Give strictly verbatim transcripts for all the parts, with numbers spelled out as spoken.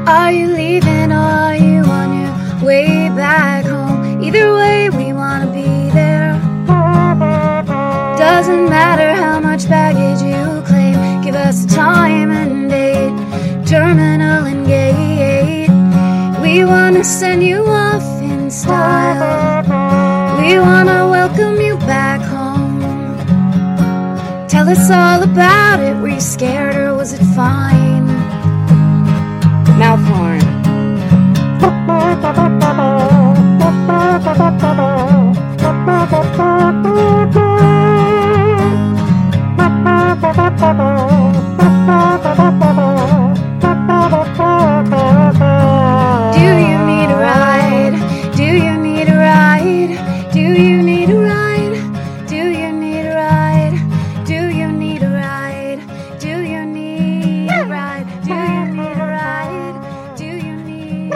Are you leaving or are you on your way back home? Either way, we wanna be there. Doesn't matter how much baggage you claim. Give us a time and date, terminal and gate. We wanna send you off in style. We wanna welcome you back home. Tell us all about it. Were you scared or was it fine? Mouth horn. Do you need a ride? Do you need a ride? Do you need a ride? Do you need a ride? Do you need a ride? Do you need a ride? Do you need a ride? Do you need a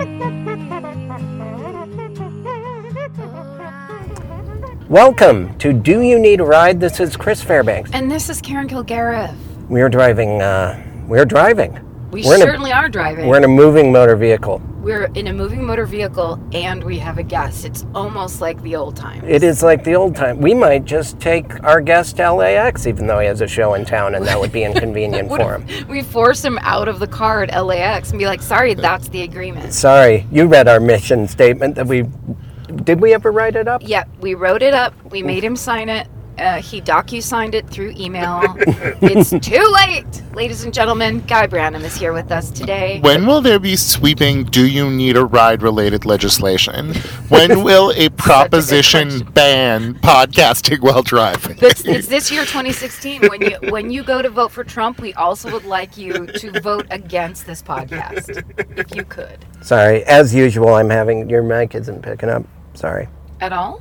ride? Welcome to Do You Need a Ride? This is Chris Fairbanks. And this is Karen Kilgariff. We're driving, uh, we're driving. We we're certainly a, are driving. We're in a moving motor vehicle. We're in a moving motor vehicle, and we have a guest. It's almost like the old times. It is like the old time. We might just take our guest to L A X, even though he has a show in town, and that would be inconvenient for him. We force him out of the car at L A X and be like, sorry, that's the agreement. Sorry, you read our mission statement that we... Did we ever write it up? Yeah, we wrote it up. We made him sign it. Uh, he docu-signed it through email. It's too late. Ladies and gentlemen, Guy Branum is here with us today. When will there be sweeping Do You Need a Ride related legislation? When will a proposition ban podcasting while driving? It's, it's this year, twenty sixteen. When you when you go to vote for Trump, we also would like you to vote against this podcast, if you could. Sorry, as usual, I'm having... Your mic isn't picking up. Sorry. At all?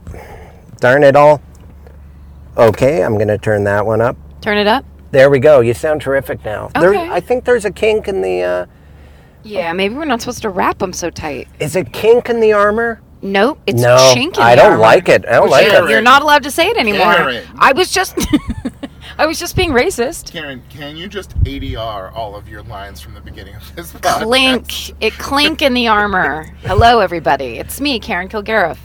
Darn it all. Okay, I'm going to turn that one up. Turn it up. There we go. You sound terrific now. Okay. There, I think there's a kink in the... Uh, Yeah, maybe we're not supposed to wrap them so tight. is it kink in the armor? Nope, it's No, chink in I the don't armor. like it. I don't like Karen. it. You're not allowed to say it anymore. Karen. I was just... I was just being racist. Karen, can you just A D R all of your lines from the beginning of this podcast? Clink. It clink in the armor. Hello, everybody. It's me, Karen Kilgariff.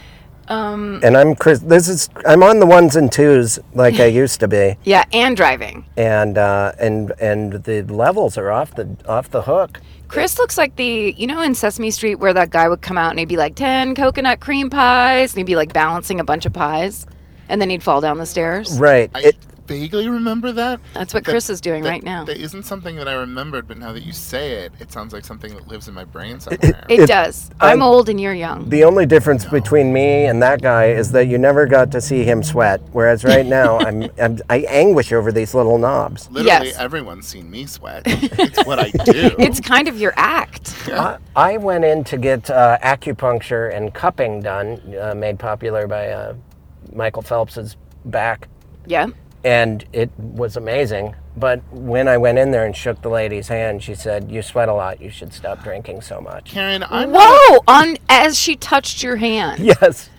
Um, And I'm Chris. This is I'm on the ones and twos like I used to be, yeah, and driving. and uh, and and the levels are off the off the hook. Chris looks like the, you know, in Sesame Street where that guy would come out and he'd be like, ten coconut cream pies, and he'd be like balancing a bunch of pies, and then he'd fall down the stairs. Right. I It, vaguely remember that. That's what That- Chris is doing that- right now. That isn't something that I remembered, but now that you say it, it sounds like something that lives in my brain somewhere. It, It- does. I'm, I'm- old and you're young. the only difference between me and that guy is that you never got to see him sweat, whereas right now I'm, I'm I anguish over these little knobs. Literally Yes. everyone's seen me sweat. It's what I do. It's kind of your act. I, I went in to get uh, acupuncture and cupping done, uh, made popular by uh, Michael Phelps's back. Yeah. And it was amazing. But when I went in there and shook the lady's hand, she said, "You sweat a lot. You should stop drinking so much." Karen, I'm not Whoa! On as she touched your hand. Yes.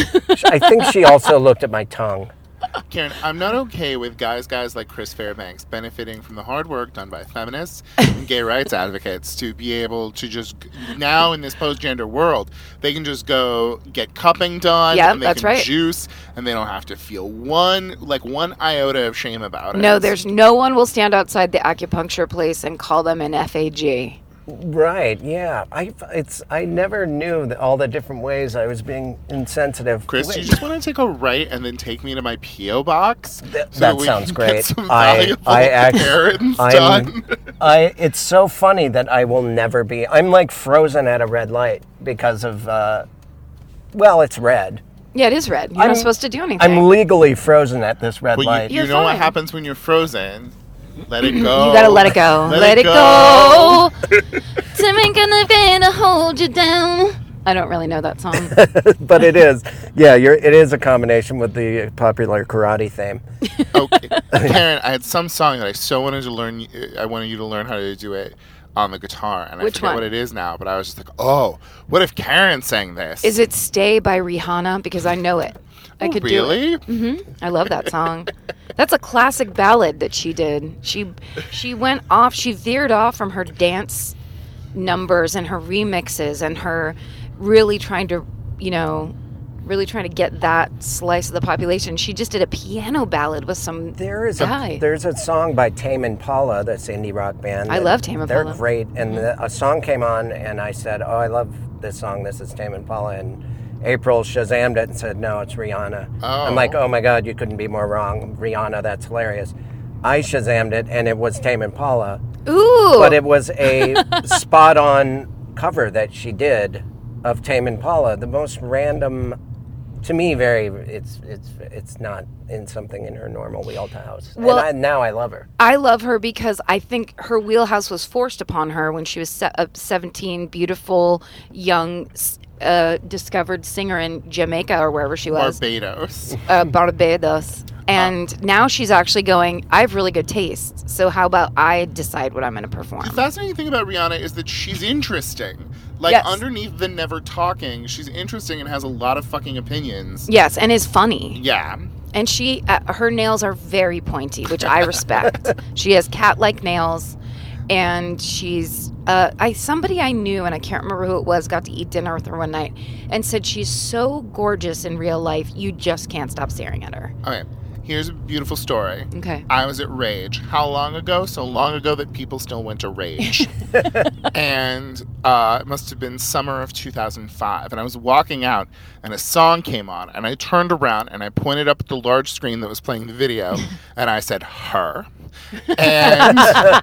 I think she also looked at my tongue. Karen, I'm not okay with guys, guys like Chris Fairbanks benefiting from the hard work done by feminists and gay rights advocates to be able to just now in this post-gender world, they can just go get cupping done. Yep, and they that's can right. juice, and they don't have to feel one like one iota of shame about it. No, there's no one will stand outside the acupuncture place and call them an F A G. Right, yeah. I it's I never knew that all the different ways I was being insensitive. Chris, do Wait, you just want to take a right and then take me to my P O box? That, so that we sounds can great. Get some I valuable I act, errands I'm, done. I it's so funny that I will never be. I'm like frozen at a red light because of uh, well, it's red. Yeah, it is red. You're I'm- not supposed to do anything. I'm legally frozen at this red Well, light. you, you You're know what fine. happens when you're frozen. Let it go. You gotta let it go. Let, Let, it it go. Something gonna be to hold you down. I don't really know that song. But it is. Yeah, you're, it is a combination with the popular karate theme. Okay, Karen, I had some song that I so wanted to learn. I wanted you to learn how to do it on the guitar, and I Which forget one? what it is now. But I was just like, oh, what if Karen sang this? Is it "Stay" by Rihanna? Because I know it. I Oh, could really? do it. Mm-hmm. I love that song. That's a classic ballad that she did. She she went off. She veered off from her dance numbers and her remixes and her really trying to, you know, really trying to get that slice of the population. She just did a piano ballad with some There is guy. a there's a song by Tame Impala, this indie rock band. I that- love Tame Impala. They're great, and the, a song came on, and I said, "Oh, I love this song. This is Tame Impala." And April Shazammed it and said, "No, it's Rihanna." Oh. I'm like, "Oh my God, you couldn't be more wrong, Rihanna. That's hilarious." I Shazammed it, and it was Tame Impala, Ooh. but it was a spot-on cover that she did of Tame Impala. The most random. To me, very it's it's it's not in something in her normal wheelhouse. Well- and I, now I love her. I love her because I think her wheelhouse was forced upon her when she was se- a seventeen, beautiful, young, uh, discovered singer in Jamaica or wherever she was. Barbados. uh, Barbados. And now she's actually going, I have really good taste. So how about I decide what I'm going to perform? The fascinating thing about Rihanna is that she's interesting. Like, Yes. underneath the never talking, she's interesting and has a lot of fucking opinions. Yes, and is funny. Yeah. And she, uh, her nails are very pointy, which I respect. She has cat-like nails, and she's, uh, I somebody I knew, and I can't remember who it was, got to eat dinner with her one night, and said she's so gorgeous in real life, you just can't stop staring at her. Okay. Here's a beautiful story. Okay. I was at Rage. How long ago? So long ago that people still went to Rage. and uh, it must have been summer of two thousand five. And I was walking out, and a song came on. And I turned around, and I pointed up at the large screen that was playing the video. And I said, her. And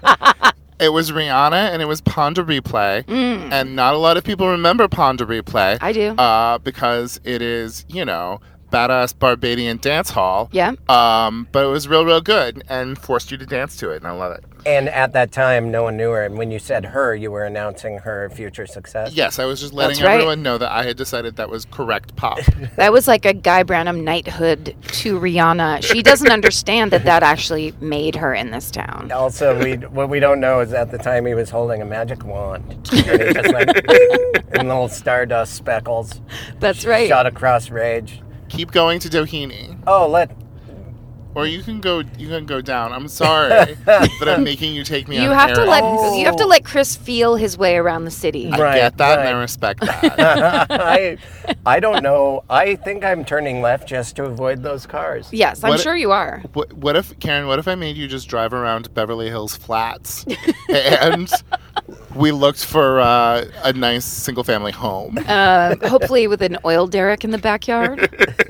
it was Rihanna, and it was Pon de Replay. Mm. And not a lot of people remember Pon de Replay. I do. Uh, because it is, you know, badass Barbadian dance hall. Yeah. Um, but it was real, real good and forced you to dance to it, and I love it. And at that time, no one knew her. And when you said her, you were announcing her future success. Yes, I was just letting That's right. everyone know that I had decided that was correct pop. That was like a Guy Branum knighthood to Rihanna. She doesn't understand that that actually made her in this town. Also, we what we don't know is at the time he was holding a magic wand. And he just went, "Bing," and little stardust speckles That's right. shot across Rage. Keep going to Doheny. Oh, let Or you can go you can go down. I'm sorry that I'm making you take me You on have to errands. let Oh. you have to let Chris feel his way around the city. I Right, get that and I right. respect that. I I don't know. I think I'm turning left just to avoid those cars. Yes, I'm What- sure you are. what, what if, Karen, what if I made you just drive around Beverly Hills Flats and we looked for uh, a nice single family home? Uh, hopefully with an oil derrick in the backyard.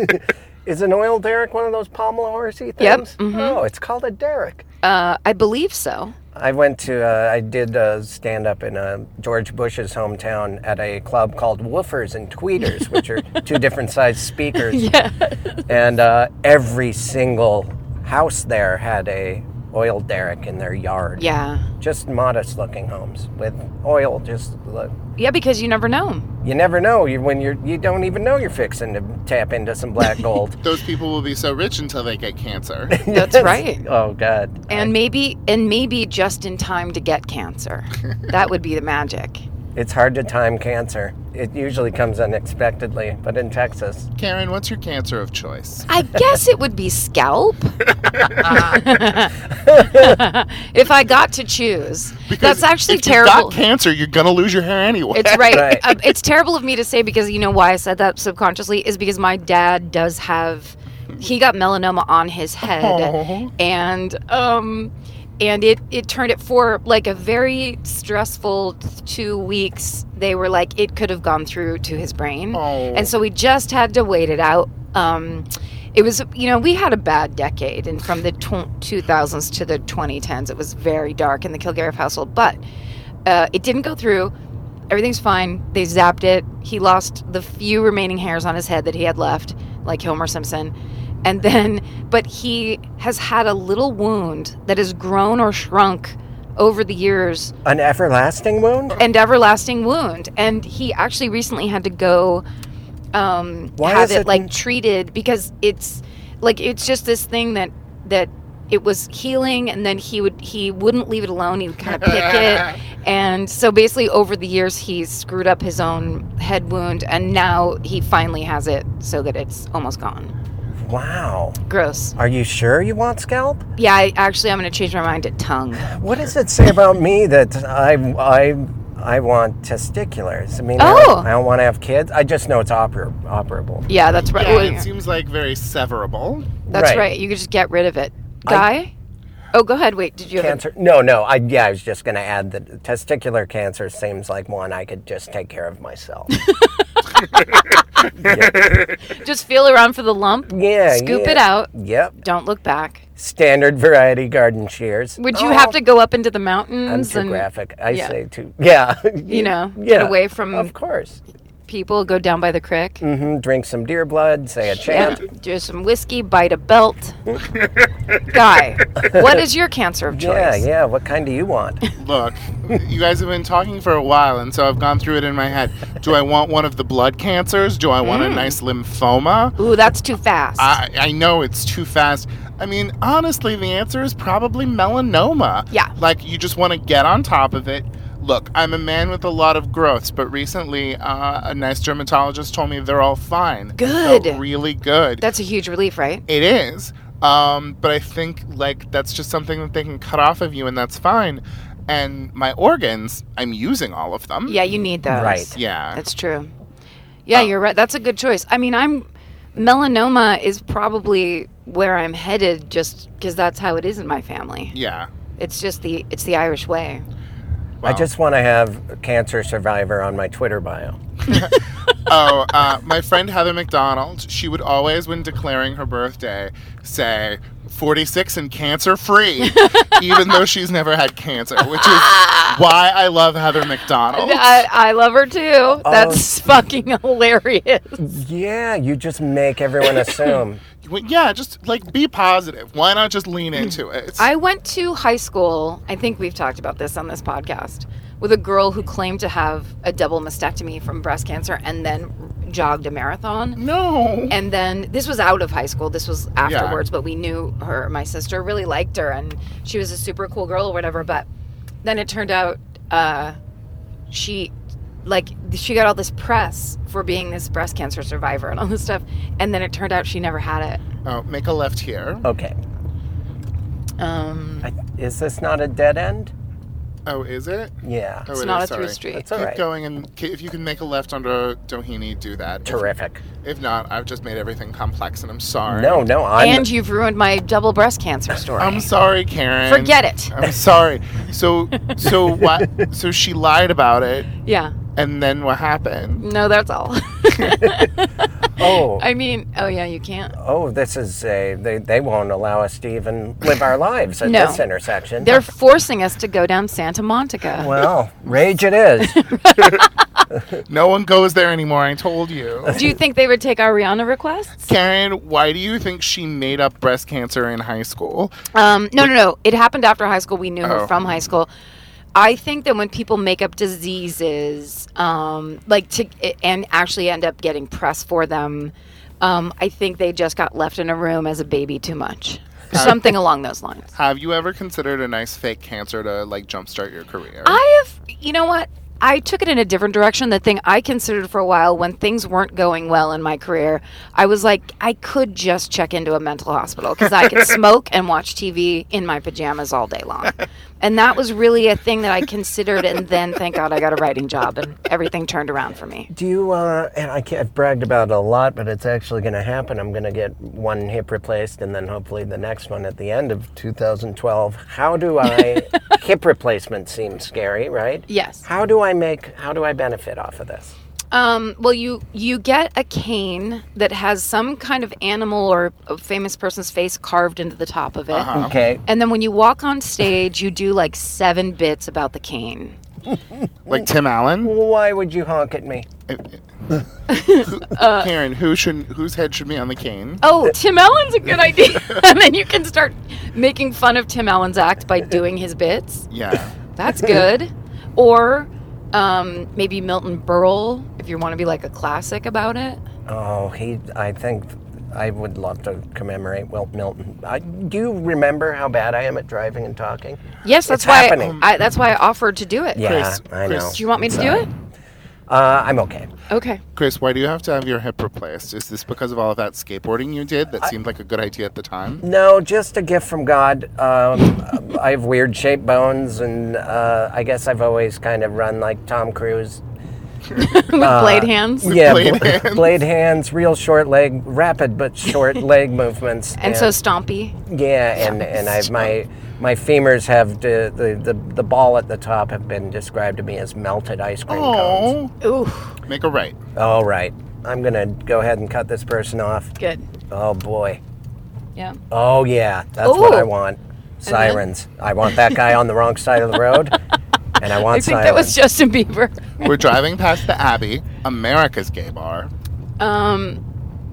Is an oil derrick one of those pommel horsey things? Yep, mhm. Oh, it's called a derrick. Uh, I believe so. I went to, uh, I did uh, stand up in uh, George Bush's hometown at a club called Woofers and Tweeters, which are two different sized speakers. Yeah. And uh, every single house there had a oil derrick in their yard. Yeah. Just modest looking homes with oil. Just look. Yeah, because you never know. You never know you, when you're, you don't even know you're fixing to tap into some black gold. Those people will be so rich until they get cancer. That's right. Oh, God. And maybe and maybe just in time to get cancer. That would be the magic. It's hard to time cancer. It usually comes unexpectedly, but in Texas. Karen, what's your cancer of choice? I guess it would be scalp. If I got to choose. That's actually if terrible. If you got cancer, you're going to lose your hair anyway. It's right. Right. Uh, it's terrible of me to say because you know why I said that subconsciously is because my dad does have he got melanoma on his head Aw. and um and it it turned it for like a very stressful two weeks. They were like it could have gone through to his brain. Oh. And so we just had to wait it out. Um it was, you know, we had a bad decade, and from the tw- two thousands to the twenty tens, it was very dark in the Kilgariff household. But uh, it didn't go through. Everything's fine. They zapped it. He lost the few remaining hairs on his head that he had left, like Homer Simpson. And then, but he has had a little wound that has grown or shrunk over the years, An everlasting wound? an everlasting wound. And he actually recently had to go um, Why have is it, it like n- treated because it's like it's just this thing that that it was healing, and then he would he wouldn't leave it alone. He would kind of pick it, and so basically over the years he's screwed up his own head wound, and now he finally has it so that it's almost gone. Wow. Gross. Are you sure you want scalp? Yeah, I, actually I'm going to change my mind to tongue. What does it say about me that I I I want testiculars. I mean, Oh. I don't, I don't want to have kids. I just know it's oper- operable. Yeah, that's right. Yeah, Well, it seems like very severable. that's right. Right. You could just get rid of it. Guy? Oh, go ahead. Wait, did you have a- Cancer? No, no. I yeah, I was just going to add that testicular cancer seems like one I could just take care of myself. yeah. just feel around for the lump? yeah, Scoop yeah. it out. Yep. Don't look back. Standard variety garden shears. Would you Oh, have to go up into the I'm mountains too and graphic. I yeah. say too. Yeah. You know, yeah. get away from Of course. people, go down by the creek? hmm Drink some deer blood. Say a Yeah, chant. do some whiskey, bite a belt. Guy, what is your cancer of choice? Yeah, yeah. What kind do you want? Look, you guys have been talking for a while, and so I've gone through it in my head. Do I want one of the blood cancers? Do I want a nice lymphoma? Ooh, that's too fast. I, I know it's too fast. I mean, honestly, the answer is probably melanoma. Yeah. Like, you just want to get on top of it. Look, I'm a man with a lot of growths, but recently uh, a nice dermatologist told me they're all fine. Good. Felt really good. That's a huge relief, right? It is. Um, but I think, like, that's just something that they can cut off of you, and that's fine. And my organs, I'm using all of them. Yeah, you need those. Right. Yeah. That's true. Yeah, Oh. you're right. That's a good choice. I mean, I'm melanoma is probably where I'm headed just because that's how it is in my family. Yeah. It's just the it's the Irish way. I Wow. just want to have cancer survivor on my Twitter bio. Oh, uh, my friend Heather McDonald, she would always, when declaring her birthday, say forty-six and cancer free, even though she's never had cancer, which is why I love Heather McDonald. I, I love her too. That's fucking hilarious. Yeah, you just make everyone assume. Well, yeah, just like be positive. Why not just lean into it? I went to high school, I think we've talked about this on this podcast, with a girl who claimed to have a double mastectomy from breast cancer and then jogged a marathon. no. And then this was out of high school. This was afterwards, but we knew her. My sister really liked her, and she was a super cool girl or whatever. But then it turned out uh, she, like, she got all this press for being this breast cancer survivor and all this stuff. And then it turned out she never had it. Oh, make a left here. Okay. Um, I, is this not a dead end? Oh, is it? Yeah. Oh, it's it not is, a through sorry. street. That's all Keep right. going, and k- if you can make a left onto Doheny, do that. If- Terrific. If, not, I've just made everything complex, and I'm sorry. No, no, I'm. and you've ruined my double breast cancer story. I'm sorry, Karen. Forget it. I'm sorry. So, so what? So she lied about it, Yeah. and then what happened? No, that's all. oh, I mean, oh yeah, you can't. oh, this is a. They, they won't allow us to even live our lives at No. this intersection. They're forcing us to go down Santa Monica. Well, rage it is. No one goes there anymore. I told you. Do you think they would take our Rihanna requests? Karen, why do you think she made up breast cancer in high school? Um, no, no, no. It happened after high school. We knew her Oh. from high school. I think that when people make up diseases, um, like to and actually end up getting press for them, um, I think they just got left in a room as a baby too much. Something along those lines. Have you ever considered a nice fake cancer to like jumpstart your career? I have, you know what? I took it in a different direction. The thing I considered for a while when things weren't going well in my career, I was like, I could just check into a mental hospital because I could smoke and watch T V in my pajamas all day long. And that was really a thing that I considered. And then, thank God, I got a writing job and everything turned around for me. Do you, uh, and I can't, I've bragged about it a lot, but it's actually going to happen. I'm going to get one hip replaced and then hopefully the next one at the end of two thousand twelve. How do I, hip replacement seems scary, right? Yes. How do I make, how do I benefit off of this? Um, well, you you get a cane that has some kind of animal or a famous person's face carved into the top of it. Uh-huh. Okay. And then when you walk on stage, you do like seven bits about the cane. Like Tim Allen? Why would you honk at me? Who- Karen, who should whose head should be on the cane? Oh, Tim Allen's a good idea. And then you can start making fun of Tim Allen's act by doing his bits. Yeah. That's good. Or um, maybe Milton Berle, if you want to be like a classic about it. Oh, he, I think I would love to commemorate Wilt Milton. I, do you remember how bad I am at driving and talking? Yes, that's It's why happening. I, that's why I offered to do it. Yeah, Chris, I Chris, know. Do you want me to do it? Uh, I'm okay. Okay. Chris, why do you have to have your hip replaced? Is this because of all of that skateboarding you did that seemed like a good idea at the time? No, just a gift from God. Um, I have weird shaped bones, and uh, I guess I've always kind of run like Tom Cruise. With blade hands. Yeah, blade bl- hands. blade hands, real short leg, rapid but short leg movements. And so stompy. Yeah, and, and I've my my femurs have the, the, the, the ball at the top have been described to me as melted ice cream cones. Oh, Ooh, make a right. All right, I'm gonna go ahead and cut this person off. good. Oh boy. Yeah. Oh yeah, that's what Ooh. I want. Sirens. I want that guy on the wrong side of the road, and I want I think sirens. that was Justin Bieber. We're driving past the Abbey, America's gay bar. Um,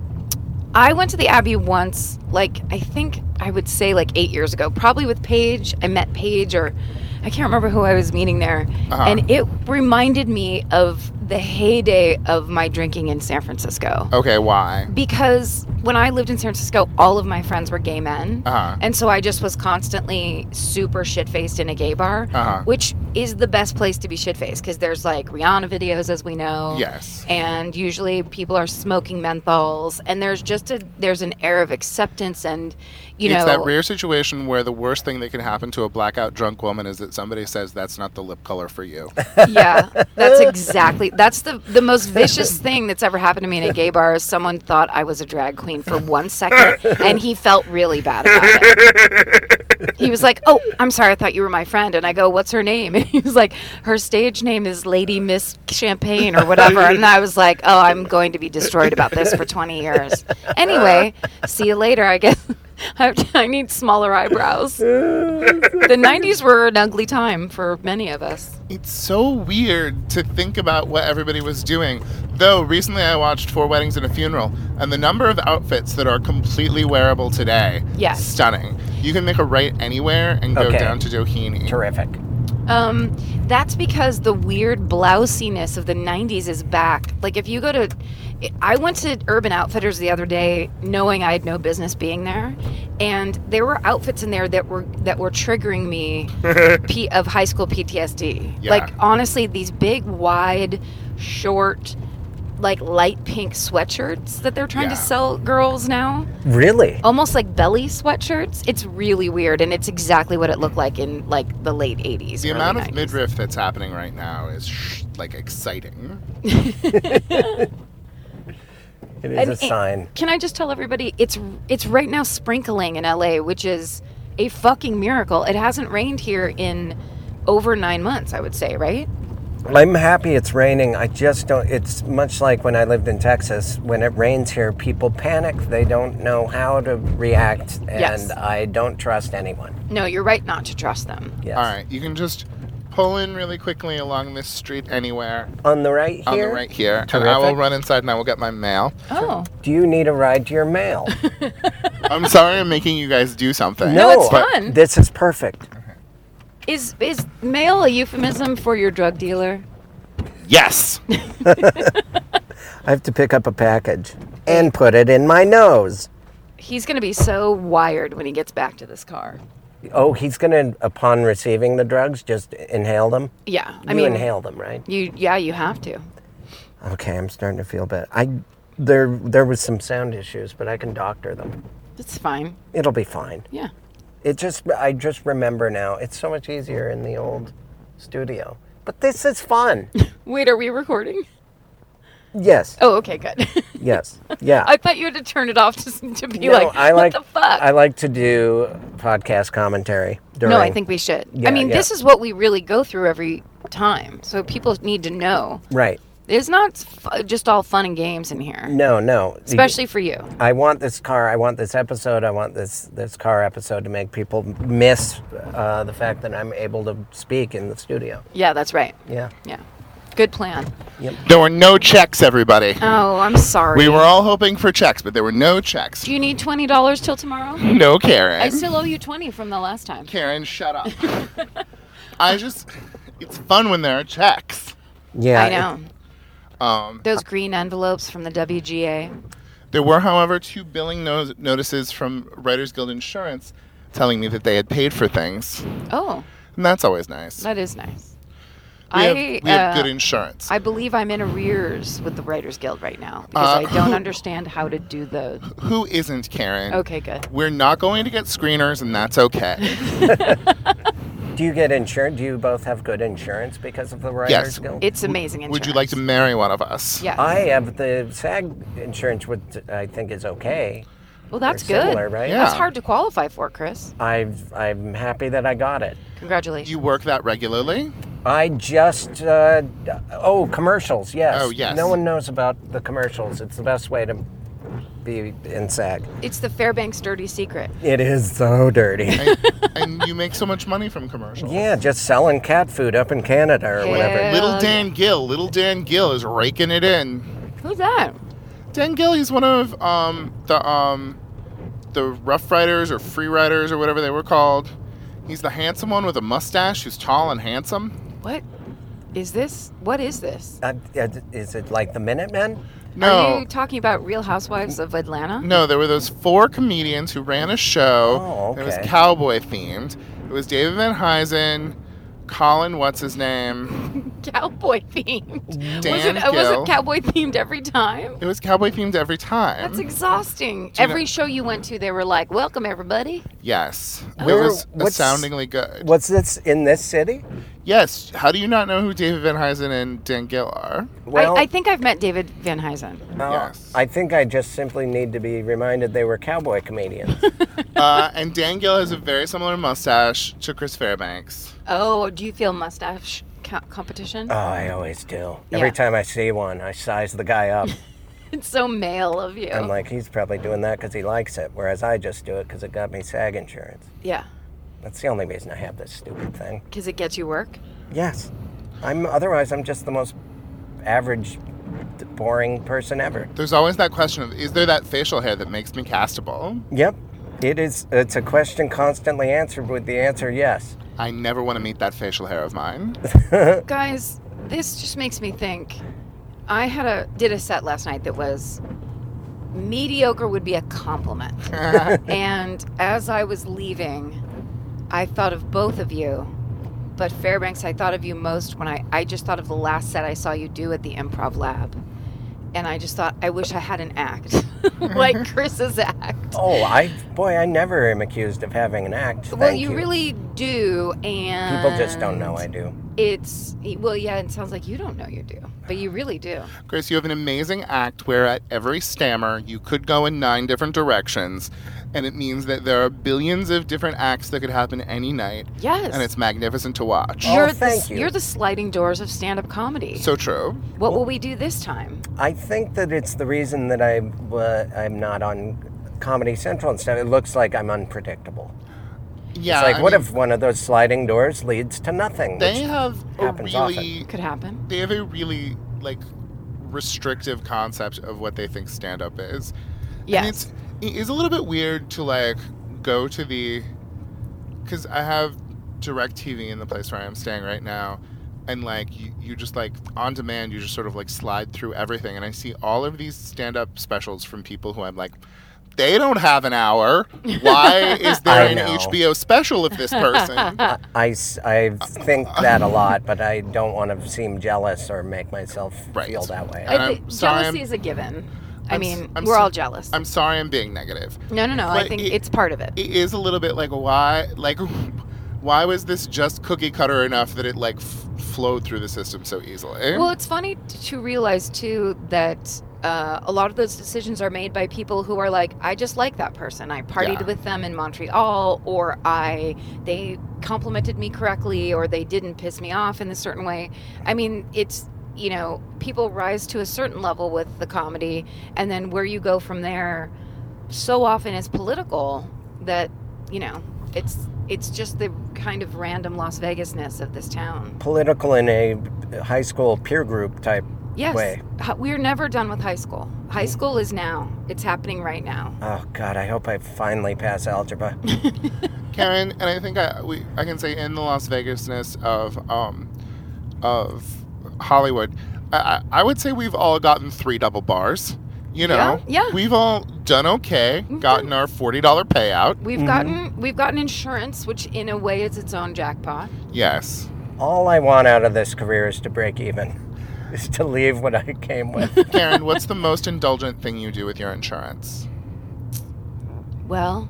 I went to the Abbey once, like, I think I would say like eight years ago, probably with Paige. I met Paige, or I can't remember who I was meeting there. Uh-huh. And it reminded me of the heyday of my drinking in San Francisco. Okay, why? Because when I lived in San Francisco, all of my friends were gay men. Uh-huh. And so I just was constantly super shit-faced in a gay bar, Uh-huh. which is the best place to be shit-faced because there's like Rihanna videos, as we know. Yes. And usually people are smoking menthols, and there's just a there's an air of acceptance, and you it's know that rare situation where the worst thing that can happen to a blackout drunk woman is that somebody says that's not the lip color for you. yeah, that's exactly that's the the most vicious thing that's ever happened to me in a gay bar is someone thought I was a drag queen for one second, and he felt really bad about it. He was like, "Oh, I'm sorry, I thought you were my friend," and I go, "What's her name?" And he was like, "Her stage name is Lady Miss Champagne or whatever," and I was like, "Oh, I'm going to be destroyed about this for twenty years." Anyway, see you later, I guess. I, I need smaller eyebrows. The nineties were an ugly time for many of us. It's so weird to think about what everybody was doing. Though recently I watched Four Weddings and a Funeral, and the number of outfits that are completely wearable today, Yes. stunning. You can make a right anywhere and go Okay. down to Doheny. Terrific. Um, that's because the weird blousiness of the nineties is back. Like if you go to, I went to Urban Outfitters the other day, knowing I had no business being there, and there were outfits in there that were that were triggering me P, of high school P T S D. Yeah. Like honestly, these big, wide, short, like light pink sweatshirts that they're trying Yeah. to sell girls now. Really? Almost like belly sweatshirts. It's really weird, and it's exactly what it looked like in like the late eighties. The early amount of nineties. midriff that's happening right now is sh- like exciting. It is And a it- sign. Can I just tell everybody it's it's right now sprinkling in L A, which is a fucking miracle. It hasn't rained here in over nine months, I would say, right? I'm happy it's raining. I just don't. It's much like when I lived in Texas. When it rains here, people panic. They don't know how to react, and Yes. I don't trust anyone. No, you're right not to trust them. Yes. All right, you can just pull in really quickly along this street anywhere On the right here. on the right here, and I will Terrific. run inside and I will get my mail. Oh. Do you need a ride to your mail? I'm sorry I'm making you guys do something. No, it's but fun. This is perfect. Is is mail a euphemism for your drug dealer? Yes. I have to pick up a package and put it in my nose. He's gonna be so wired when he gets back to this car. Oh, he's gonna, upon receiving the drugs, just inhale them. Yeah. I you mean inhale them, right? you yeah, you have to. Okay, I'm starting to feel better. I there there was some sound issues, but I can doctor them. It's fine. It'll be fine. Yeah. It just I just remember now. It's so much easier in the old studio. But this is fun. Wait, are we recording? Yes. Oh, okay, good. Yes. Yeah. I thought you had to turn it off to, to be No, like, I what like the fuck? I like to do podcast commentary. During, No, I think we should. Yeah, I mean, yeah. this is what we really go through every time. So people need to know. right. It's not f- just all fun and games in here, No, no. especially for you. I want this car. I want this episode. I want this this car episode to make people miss uh, the fact that I'm able to speak in the studio. Yeah, that's right. Yeah. Yeah. Good plan. There were no checks, everybody. Oh, I'm sorry. We were all hoping for checks, but there were no checks. Do you need twenty dollars till tomorrow? No, Karen. I still owe you twenty from the last time. Karen, shut up. I just, it's fun when there are checks. Yeah. I know. Um, Those green envelopes from the W G A. there were, however, two billing no- notices from Writers Guild Insurance telling me that they had paid for things. Oh, And that's always nice. that is nice. We I have, we have uh, good insurance. I believe I'm in arrears with the Writers Guild right now because Uh, I don't who- understand how to do the. Who isn't, Karen? Okay, good. We're not going to get screeners, and that's okay. Do you get insurance? Do you both have good insurance because of the Writers Yes. Guild? It's amazing insurance. Would you like to marry one of us? Yes. I have the SAG insurance, which I think is okay. Well, that's Or good. similar, right? Yeah. That's hard to qualify for, Chris. I've, I'm happy that I got it. Congratulations. Do you work that regularly? I just, uh, oh, commercials, yes. Oh, yes. No one knows about the commercials. It's the best way to be in SAG. It's the Fairbanks dirty secret. It is so dirty. and, and you make so much money from commercials. Yeah, just selling cat food up in Canada or Hell whatever. Little yeah. Dan Gill. Little Dan Gill is raking it in. Who's that? Dan Gill, he's one of um, the um, the Rough Riders or Free Riders or whatever they were called. He's the handsome one with a mustache who's tall and handsome. What is this? What is this? Uh, uh, is it like the Minutemen? No. Are you talking about Real Housewives of Atlanta? No, there were those four comedians who ran a show. Oh, It was okay. cowboy themed. It was David Van Huysen, Colin, what's his name? Cowboy themed. Dan was it? uh, Was Gill. it cowboy themed every time? It was cowboy themed every time. That's exhausting. Do you Every know- show you went to, they were like, "Welcome, everybody." Yes. Where- it was what's- astoundingly good. What's this in this city? Yes. How do you not know who David Van Huysen and Dan Gill are? Well, I, I think I've met David Van Huysen. no, Yes. I think I just simply need to be reminded they were cowboy comedians. uh, and Dan Gill has a very similar mustache to Chris Fairbanks. Oh, do you feel mustache co- competition? Oh, I always do. Every Yeah. time I see one, I size the guy up. It's so male of you. I'm like, he's probably doing that because he likes it, whereas I just do it because it got me SAG insurance. yeah, That's the only reason I have this stupid thing. because it gets you work. Yes. I'm otherwise I'm just the most average, d- boring person ever. There's always that question of, is there that facial hair that makes me castable? Yep. It is it's a question constantly answered with the answer yes. I never want to meet that facial hair of mine. Guys, this just makes me think. I had a did a set last night that was mediocre would be a compliment. And as I was leaving, I thought of both of you. But Fairbanks, I thought of you most when I, I just thought of the last set I saw you do at the Improv Lab. And I just thought, I wish I had an act like Chris's act. Oh, I boy, I never am accused of having an act. Well, Thank you, you really do, and People just don't know I do. It's well, yeah. It sounds like you don't know you do, but you really do. Grace, you have an amazing act where at every stammer you could go in nine different directions, and it means that there are billions of different acts that could happen any night, Yes, and it's magnificent to watch. Oh, you're the, thank you. You're the sliding doors of stand-up comedy. So true. What will we do this time? I think that it's the reason that I uh, I'm not on Comedy Central and stuff. It looks like I'm unpredictable. Yeah, It's like, I what mean, if one of those sliding doors leads to nothing? they which have a happens really Could happen. they have a really like restrictive concept of what they think stand-up is. And Yes. it's it is a little bit weird to like go to the because I have DirecTV in the place where I am staying right now, and like you, you just like on demand you just sort of like slide through everything, and I see all of these stand-up specials from people who I'm like, they don't have an hour. Why is there I an know. H B O special of this person? I, s- I think that a lot, but I don't want to seem jealous or make myself Right. feel that way. And I I'm thi- sorry, jealousy I'm- is a given. I I'm s- mean, I'm we're so- all jealous. I'm sorry I'm being negative. no, no, no. I but think it- it's part of it. It is a little bit like why like why was this just cookie cutter enough that it like f- flowed through the system so easily? Well, it's funny t- to realize too that uh, a lot of those decisions are made by people who are like, I just like that person. I partied Yeah. with them in Montreal, or I they complimented me correctly, or they didn't piss me off in a certain way. I mean, it's you know, people rise to a certain level with the comedy, and then where you go from there, so often is political that you know it's it's just the kind of random Las Vegas-ness of this town. Political in a high school peer group type Yes. way. H- We're never done with high school. High school is now. It's happening right now. Oh God, I hope I finally pass algebra. Karen, and I think I we I can say in the Las Vegasness of um of Hollywood, I, I I would say we've all gotten three double bars. You know, Yeah, yeah. we've all done okay, gotten our forty dollar payout. We've gotten we've gotten insurance, which in a way is its own jackpot. Yes, All I want out of this career is to break even, is to leave what I came with. Karen, what's the most indulgent thing you do with your insurance? Well,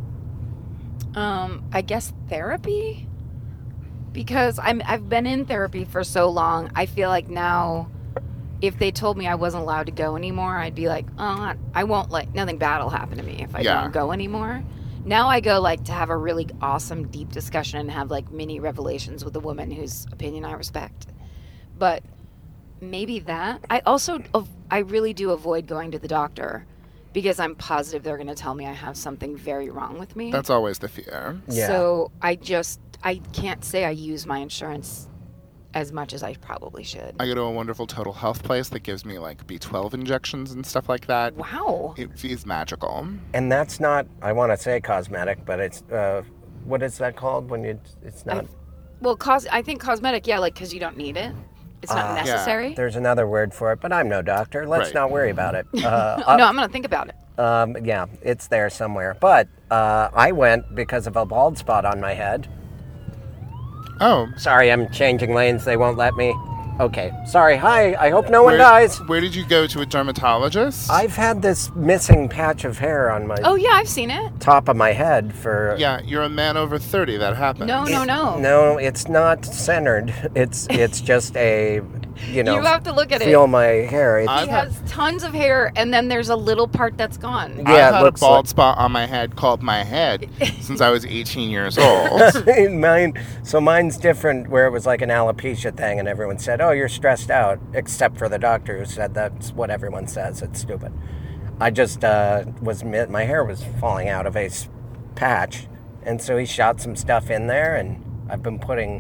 um, I guess therapy? Because I'm, I've been in therapy for so long, I feel like now, if they told me I wasn't allowed to go anymore, I'd be like, oh, I won't, like, nothing bad will happen to me if I Yeah. don't go anymore. Now I go, like, to have a really awesome, deep discussion and have, like, mini revelations with a woman whose opinion I respect. But maybe that. I also, I really do avoid going to the doctor because I'm positive they're going to tell me I have something very wrong with me. That's always the fear. Yeah. So I just, I can't say I use my insurance as much as I probably should. I go to a wonderful total health place that gives me like B twelve injections and stuff like that. Wow. It feels magical. And that's not, I want to say cosmetic, but it's, uh, what is that called when you, it's not, Well, cos- I think cosmetic, yeah, like, because you don't need it. It's not Ah. necessary. there's another word for it, but I'm no doctor. Let's Right. not worry about it. Uh, no, I'm going to think about it. Um, yeah, it's there somewhere. But uh, I went because of a bald spot on my head. Oh. Sorry, I'm changing lanes. They won't let me. Okay, sorry. Hi, I hope no one Where, dies. where did you go to a dermatologist? I've had this missing patch of hair on my Oh, yeah, I've seen it. top of my head for... Yeah, you're a man over thirty. That happens. No, no, no. No, it's not centered. It's it's just a, you know, You have to look at it. feel my hair. It's, He I've had- has tons of hair, and then there's a little part that's gone. Yeah, I've it had a looks bald like- spot on my head called my head since I was eighteen years old. mine, so mine's different, where it was like an alopecia thing, and everyone said, "Oh, you're stressed out," except for the doctor who said that's what everyone says. It's stupid. I just uh, was mi- my hair was falling out of a s- patch, and so he shot some stuff in there, and I've been putting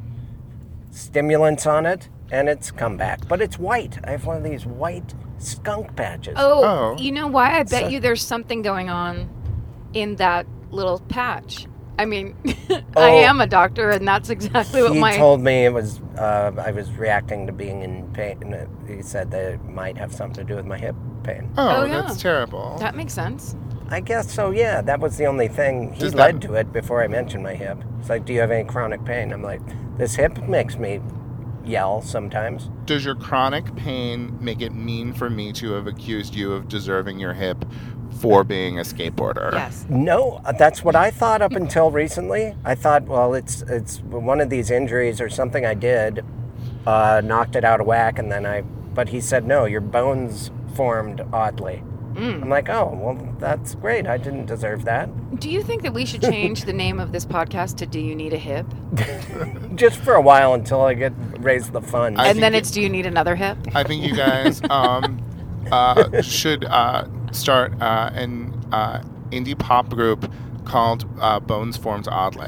stimulants on it, and it's come back. But it's white. I have one of these white skunk patches. Oh, Oh. you know why? I bet So- you there's something going on in that little patch. I mean, I Oh. am a doctor, and that's exactly what He my... told me it was, uh, I was reacting to being in pain. and He said that it might have something to do with my hip pain. Oh, Oh, yeah. that's terrible. That makes sense. I guess so, yeah. That was the only thing. He Does that- led to it before I mentioned my hip. It's like, do you have any chronic pain? I'm like, this hip makes me yell sometimes. Does your chronic pain make it mean for me to have accused you of deserving your hip for being a skateboarder? Yes. No, that's what I thought up until recently. I thought, well, it's it's one of these injuries or something I did, uh, knocked it out of whack, and then I. But he said, no, your bones formed oddly. I'm like, oh, well, that's great. I didn't deserve that. Do you think that we should change the name of this podcast to Do You Need a Hip? Just for a while until I get raise the funds. I and then think it's Do You Need Another Hip? I think you guys um, uh, should uh, start uh, an uh, indie pop group called uh, Bones Formed Oddly.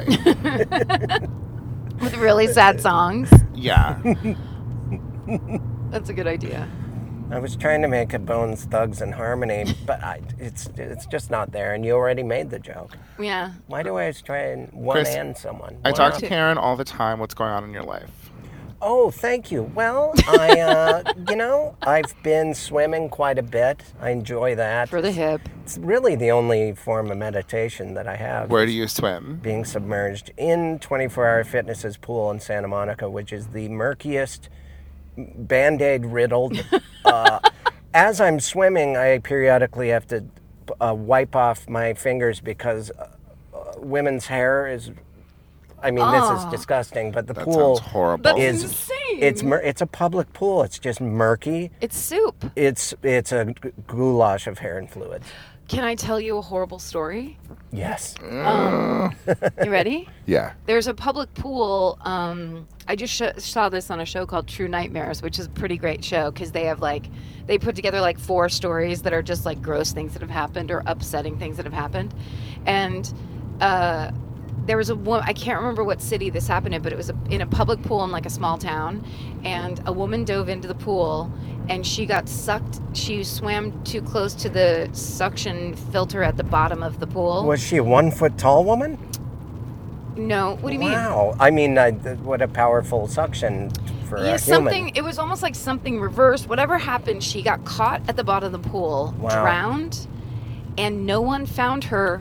With really sad songs? Yeah. That's a good idea. I was trying to make a Bones Thugs and Harmony, but I, it's it's just not there. And you already made the joke. Yeah. Why do I always try and one Chris, and someone? I Why talk not? to Karen all the time. What's going on in your life? Oh, thank you. Well, I, uh, you know, I've been swimming quite a bit. I enjoy that. For the hip. It's really the only form of meditation that I have. Where do you swim? Being submerged in twenty-four hour Fitness's pool in Santa Monica, which is the murkiest, Band-Aid riddled. uh, as I'm swimming, I periodically have to uh, wipe off my fingers because uh, uh, women's hair is. I mean, this is Oh. disgusting, but the That pool sounds horrible. That's is insane. it's mur- it's a public pool. It's just murky. It's soup. It's it's a g- goulash of hair and fluids. Can I tell you a horrible story? Yes. Um, you ready? Yeah. There's a public pool. Um, I just sh- saw this on a show called True Nightmares, which is a pretty great show because they have like, they put together like four stories that are just like gross things that have happened or upsetting things that have happened. And uh, there was a woman, I can't remember what city this happened in, but it was a, in a public pool in like a small town. And a woman dove into the pool and she got sucked. She swam too close to the suction filter at the bottom of the pool. Was she a one foot tall woman? No, what do you mean? Wow. I mean, uh, th- what a powerful suction for Yeah, a human. something. It was almost like something reversed. Whatever happened, she got caught at the bottom of the pool, Wow. drowned, and no one found her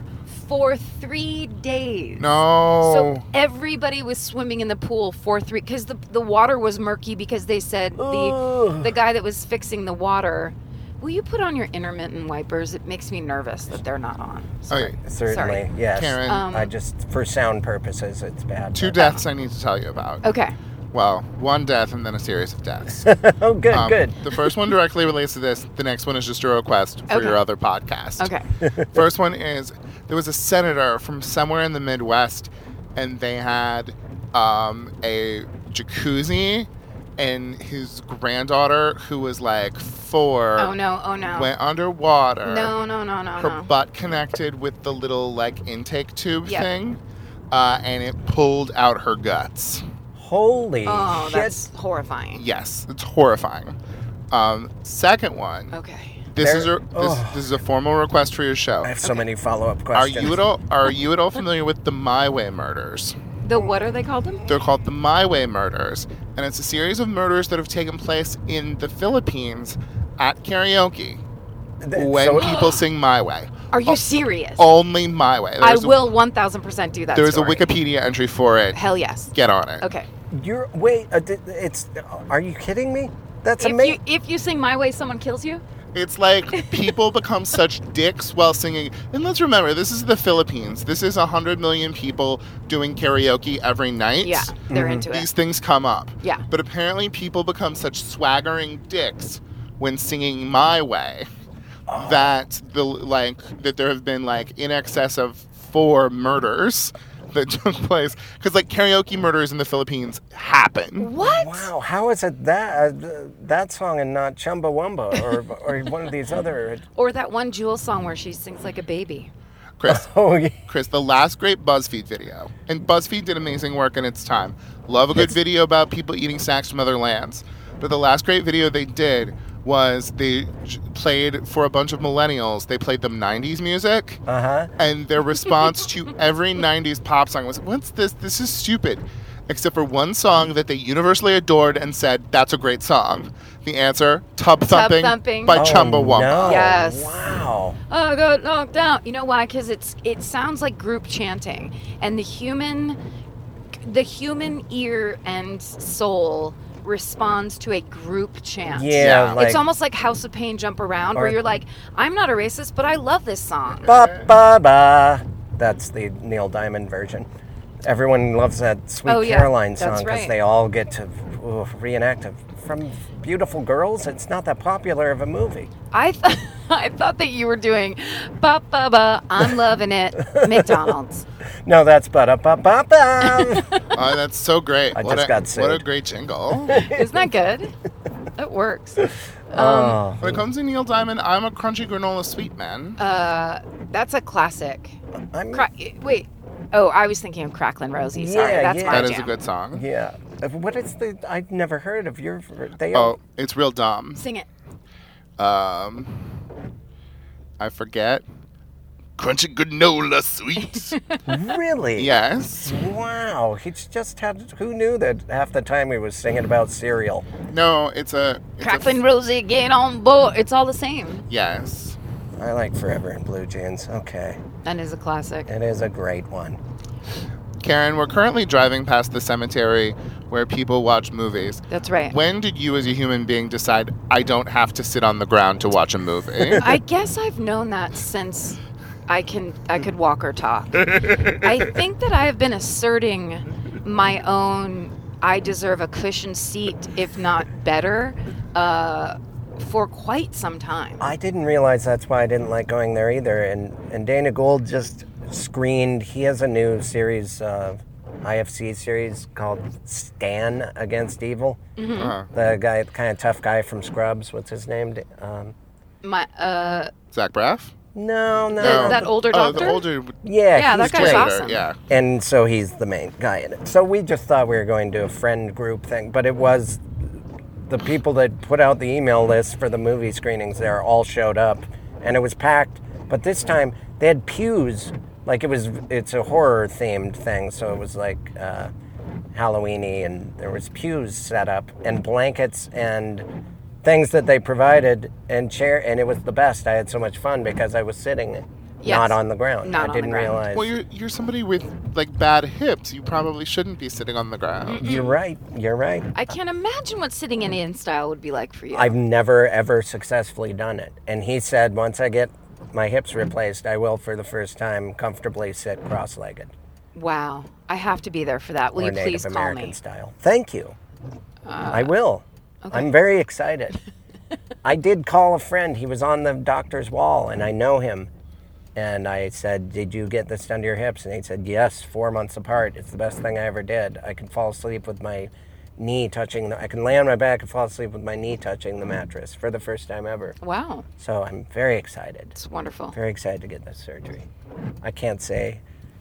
for three days. No. So everybody was swimming in the pool for three, because the the water was murky, because they said the Ugh. the guy that was fixing the water. Will you put on your intermittent wipers? It makes me nervous that they're not on. Okay. Certainly, Sorry. yes. Karen, Um, I just, for sound purposes, it's bad. two but- deaths I need to tell you about. Okay. Well, one death and then a series of deaths. Oh, good, Um, good. The first one directly relates to this. The next one is just a request for Okay. your other podcast. Okay. First one is there was a senator from somewhere in the Midwest, and they had um, a jacuzzi, and his granddaughter, who was like four, Oh no! Oh no! went underwater. No! No! No! No! Her no. butt connected with the little like intake tube Yep. thing, uh, and it pulled out her guts. Holy Oh, shit. that's horrifying. Yes, it's horrifying. Um, second one. Okay. This There- is a this, oh. this is a formal request for your show. I have so many follow-up Are questions. you at all are you at all familiar with the My Way murders? The what are they called? Them? They're called the My Way murders, and it's a series of murders that have taken place in the Philippines at karaoke Th- when so- people sing My Way. Are you Oh, serious? Only My Way. I There's a- will one thousand percent do that. There's story. a Wikipedia entry for it. Hell yes. Get on it. Okay. You're wait. Uh, th- it's. Are you kidding me? That's If you amazing. if you sing My Way, someone kills you. It's like people become such dicks while singing. And let's remember, this is the Philippines. This is one hundred million people doing karaoke every night. Yeah, they're Mhm. into These it. things come up. Yeah. But apparently people become such swaggering dicks when singing My Way that the like that there have been like in excess of four murders that took place, because like karaoke murders in the Philippines happen. What? Wow, how is it that uh, that song and not Chumbawamba or or one of these other? Or that one Jewel song where she sings like a baby. Chris, Oh, yeah. Chris, the last great BuzzFeed video, and BuzzFeed did amazing work in its time. Love a good It's- video about people eating snacks from other lands. But the last great video they did was they j- played for a bunch of millennials. They played them nineties music, Uh huh. and their response to every nineties pop song was, "What's this? This is stupid." Except for one song that they universally adored and said, "That's a great song." The answer, "Tub Thumping" Thumping. by Oh, Chumbawamba. no. Yes. Wow. Oh, I got knocked out. You know why? Because it's it sounds like group chanting, and the human, the human ear and soul responds to a group chant. Yeah, Yeah. like It's almost like House of Pain Jump Around, Or- where you're like, I'm not a racist, but I love this song. ba ba ba. That's the Neil Diamond version. Everyone loves that Sweet Oh, yeah, Caroline that's song because right. they all get to ooh, reenact it. From Beautiful Girls, it's not that popular of a movie. I th- I thought that you were doing ba ba ba. I'm loving it. McDonald's. No, that's ba da ba ba ba. Oh, that's so great. I what just a, got What a sued. great jingle. Isn't that good? That works. Oh, When it comes to Neil Diamond, I'm a crunchy granola sweet man. Uh, that's a classic. I'm, Cra- wait. Oh, I was thinking of Cracklin' Rosie. Sorry, Yeah, that's yeah. my That is jam. a good song. yeah. Uh, What is the? I've never heard of your. They Oh, it's real dumb. Sing it. Um, I forget. Crunchy granola sweet. really? Yes. Wow. He's just had. Who knew that half the time he was singing about cereal? No, it's a. It's Cracklin' a, Rosie, get on board. It's all the same. Yes. I like Forever in Blue Jeans. Okay. That is a classic. It is a great one. Karen, we're currently driving past the cemetery where people watch movies. That's right. When did you, as a human being, decide I don't have to sit on the ground to watch a movie? I guess I've known that since I can I could walk or talk. I think that I have been asserting my own I deserve a cushioned seat, if not better, uh, for quite some time. I didn't realize that's why I didn't like going there either. And and Dana Gould just screened. He has a new series, uh, I F C series called Stan Against Evil. Uh, The guy, kind of tough guy from Scrubs. What's his name? Um, My uh, Zach Braff? no, no. The- that older Oh, doctor. the older. yeah, Yeah, that he's guy's great. awesome. Yeah. And so he's the main guy in it. So we just thought we were going to a friend group thing, but it was the people that put out the email list for the movie screenings there all showed up, and it was packed. But this time they had pews, like it was. It's a horror themed thing, so it was like uh, Halloweeny, and there was pews set up and blankets and things that they provided and chair, and it was the best. I had so much fun because I was sitting Yes. not on the ground. Not I on the didn't ground. realize. Well, you're you're somebody with like bad hips. You probably shouldn't be sitting on the ground. You're right. You're right. I can't imagine what sitting in in style would be like for you. I've never ever successfully done it. And he said once I get my hips replaced, I will for the first time comfortably sit cross-legged. Wow. I have to be there for that. Will or you Native please call American me? style. Thank you. Uh, I will. okay. I'm very excited. I did call a friend. He was on the doctor's wall, and I know him. And I said, did you get this done to your hips? And he said, yes, four months apart. It's the best thing I ever did. I can fall asleep with my knee touching, the, I can lay on my back and fall asleep with my knee touching the mattress for the first time ever. Wow. So I'm very excited. It's wonderful. Very excited to get this surgery. I can't say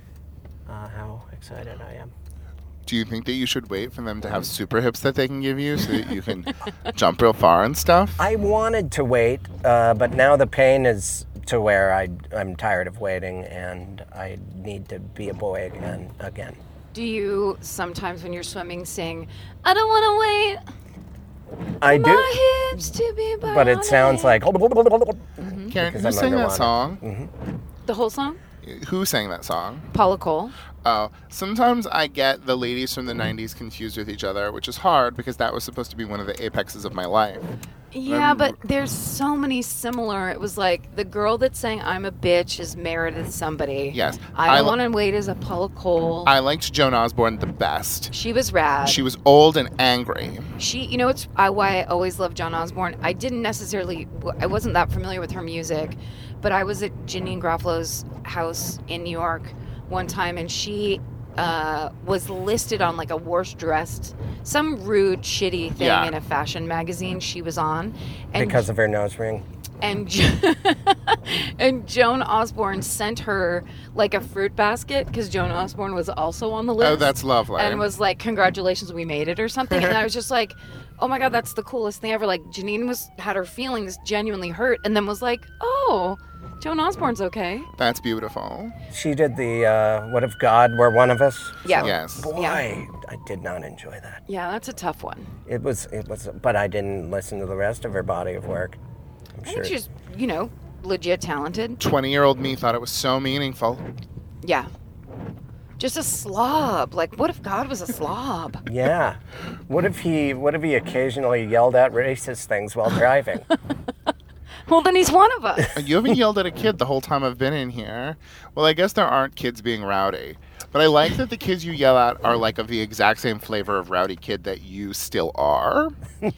uh, how excited I am. Do you think that you should wait for them to have super hips that they can give you so that you can jump real far and stuff? I wanted to wait, uh, but now the pain is to where I, I'm tired of waiting and I need to be a boy again. again. Do you sometimes when you're swimming sing, I don't want to wait I do, my hips to be bionic? but it sounds like... Karen, Because who I'm sang that underwater. song? The whole song? Who sang that song? Paula Cole. Oh, sometimes I get the ladies from the nineties confused with each other, which is hard because that was supposed to be one of the apexes of my life. Yeah, Um, but there's so many similar. It was like the girl that sang "I'm a Bitch" is Meredith somebody. Yes. I I Don't li- Want to Wait is a Paula Cole. I liked Joan Osborne the best. She was rad. She was old and angry. She, you know, it's I, why I always loved Joan Osborne. I didn't necessarily, I wasn't that familiar with her music, but I was at Janine Garofalo's house in New York one time, and she uh, was listed on like a worst dressed, some rude, shitty thing Yeah. in a fashion magazine she was on, and Because of her nose ring. and Jo- and Joan Osborne sent her like a fruit basket because Joan Osborne was also on the list. Oh, that's lovely. And was like, "Congratulations, we made it" or something. And I was just like, "Oh my god, that's the coolest thing ever!" Like Janine was had her feelings genuinely hurt, and then was like, "Oh, Joan Osborne's okay." That's beautiful. She did the uh, What If God Were One of Us? Yeah. Yes. Boy, Yeah. I did not enjoy that. Yeah, that's a tough one. It was, it was, but I didn't listen to the rest of her body of work. I'm I sure. think she's, you know, legit talented. twenty-year-old me thought it was so meaningful. Yeah. Just a slob. Like, what if God was a slob? Yeah. What if he? What if he occasionally yelled out racist things while driving? Well, then he's one of us. You haven't yelled at a kid the whole time I've been in here. Well, I guess there aren't kids being rowdy. But I like that the kids you yell at are like of the exact same flavor of rowdy kid that you still are.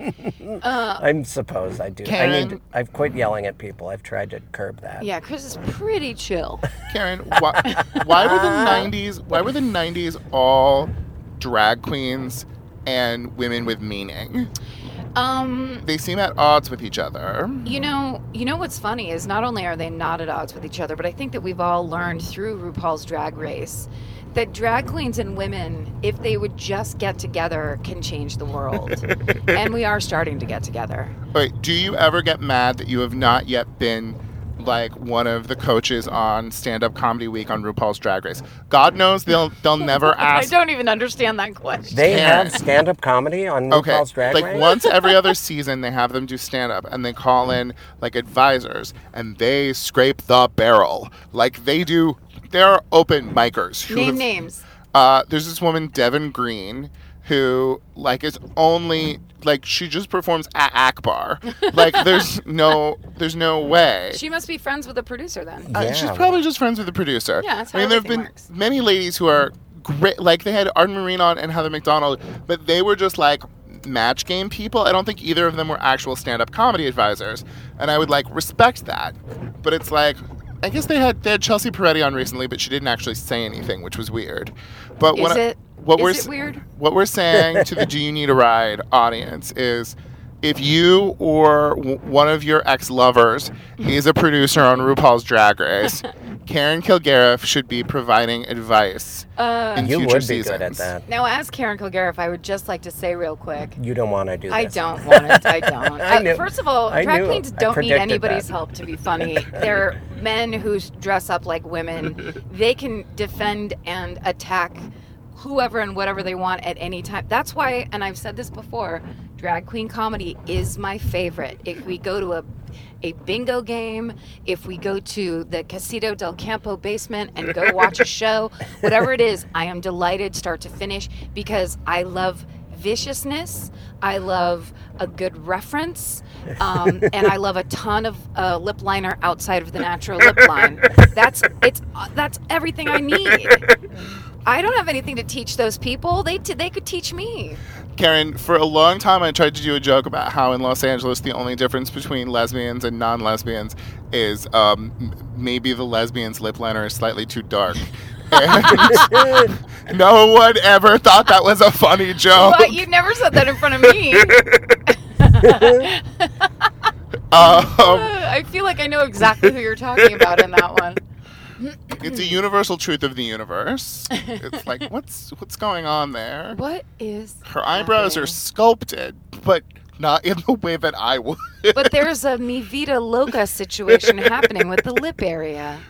I suppose I do. I Karen? need. I've quit yelling at people. I've tried to curb that. Yeah, Chris is pretty chill. Karen, why, why were the nineties? Why were the nineties all drag queens and women with meaning? Um, They seem at odds with each other. you know, you know what's funny is not only are they not at odds with each other, but I think that we've all learned through RuPaul's Drag Race that drag queens and women, if they would just get together, can change the world. And we are starting to get together. Wait, do you ever get mad that you have not yet been like one of the coaches on Stand Up Comedy Week on RuPaul's Drag Race? God knows they'll they'll never I ask. don't even understand that question. They Karen. have stand-up comedy on Okay, RuPaul's Drag like Race? once every other season, they have them do stand up, and they call in like advisors, and they scrape the barrel. Like they do, they're open micers. Who Name have- names. Uh, there's this woman, Devin Green, who like is only like she just performs at Akbar. Like there's no, there's no way. She must be friends with the producer then. Uh, Yeah. she's probably just friends with the producer. Yeah, that's I how mean, there have everything been works. many ladies who are great. Like they had Arden Marine on and Heather McDonald, but they were just like match game people. I don't think either of them were actual stand-up comedy advisors, and I would like respect that. But it's like, I guess they had they had Chelsea Peretti on recently, but she didn't actually say anything, which was weird. But Is what I- it? what is we're it s- weird? what we're saying to the Do You Need a Ride audience is, if you or w- one of your ex-lovers is a producer on RuPaul's Drag Race, Karen Kilgariff should be providing advice Uh, in You future would be seasons. good at that. now, as Karen Kilgariff, I would just like to say real quick, You don't want to do this. I don't want it. I don't. I Uh, knew- First of all, I drag knew. queens I don't need predicted anybody's that. help to be funny. They're men who dress up like women. They can defend and attack whoever and whatever they want at any time. That's why, and I've said this before, drag queen comedy is my favorite. If we go to a a bingo game, if we go to the Casito del Campo basement and go watch a show, whatever it is, I am delighted start to finish because I love viciousness. I love a good reference. Um, and I love a ton of uh, lip liner outside of the natural lip line. That's it's uh, that's everything I need. I don't have anything to teach those people. They t- they could teach me. Karen, for a long time I tried to do a joke about how in Los Angeles the only difference between lesbians and non-lesbians is um, m- maybe the lesbian's lip liner is slightly too dark. And no one ever thought that was a funny joke. But you never said that in front of me. um, I feel like I know exactly who you're talking about in that one. It's a universal truth of the universe. It's like, what's what's going on there? What is Her eyebrows happening? are sculpted, but not in the way that I would. But there's a Mi Vida Loca situation happening with the lip area.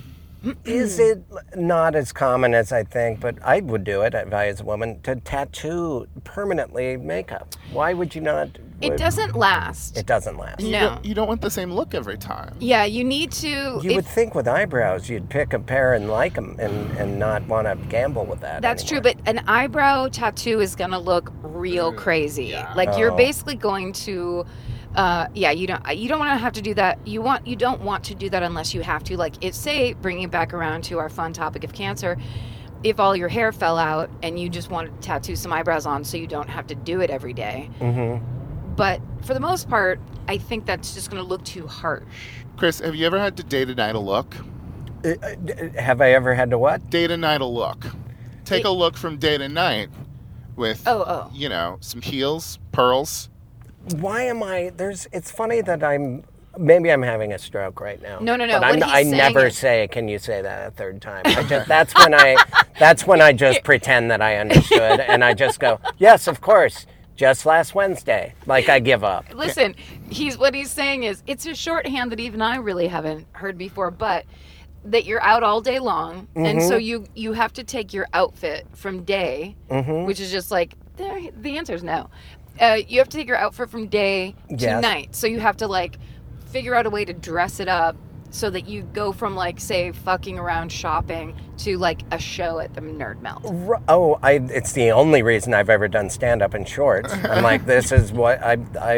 Is it not as common as I think, but I would do it if I was a woman, to tattoo permanently makeup? Why would you not? It would- doesn't last. It doesn't last. You No. don't, you don't want the same look every time. Yeah, you need to. You if- would think with eyebrows you'd pick a pair and like them and, and not want to gamble with that. That's true, anymore. but an eyebrow tattoo is gonna look real crazy. Yeah. Like you're Oh. basically going to, uh, yeah, you don't you don't want to have to do that. You want you don't want to do that unless you have to. Like it say, bringing it back around to our fun topic of cancer. If all your hair fell out and you just want to tattoo some eyebrows on, so you don't have to do it every day. Mm-hmm. But for the most part, I think that's just gonna look too harsh. Chris, have you ever had to date a night a look? Uh, have I ever had to what? Date a night a look. Take a look from day to night with, Oh, oh. you know, some heels, pearls. Why am I? There's. It's funny that I'm. Maybe I'm having a stroke right now. No, no, no, But I'm, what he's I saying never is- say. Can you say that a third time? I just, that's when I. That's when I just pretend that I understood, and I just go, yes, of course. Just last Wednesday. Like I give up. Listen, he's what he's saying is it's a shorthand that even I really haven't heard before, but that you're out all day long, and so you you have to take your outfit from day, which is just like the, the answer is no. Uh, you have to take your outfit from day to Yes. night, so you have to like figure out a way to dress it up so that you go from like say fucking around shopping to like a show at the Nerd Melt. R- Oh, I. It's the only reason I've ever done stand up in shorts. I'm like, this is what I. I.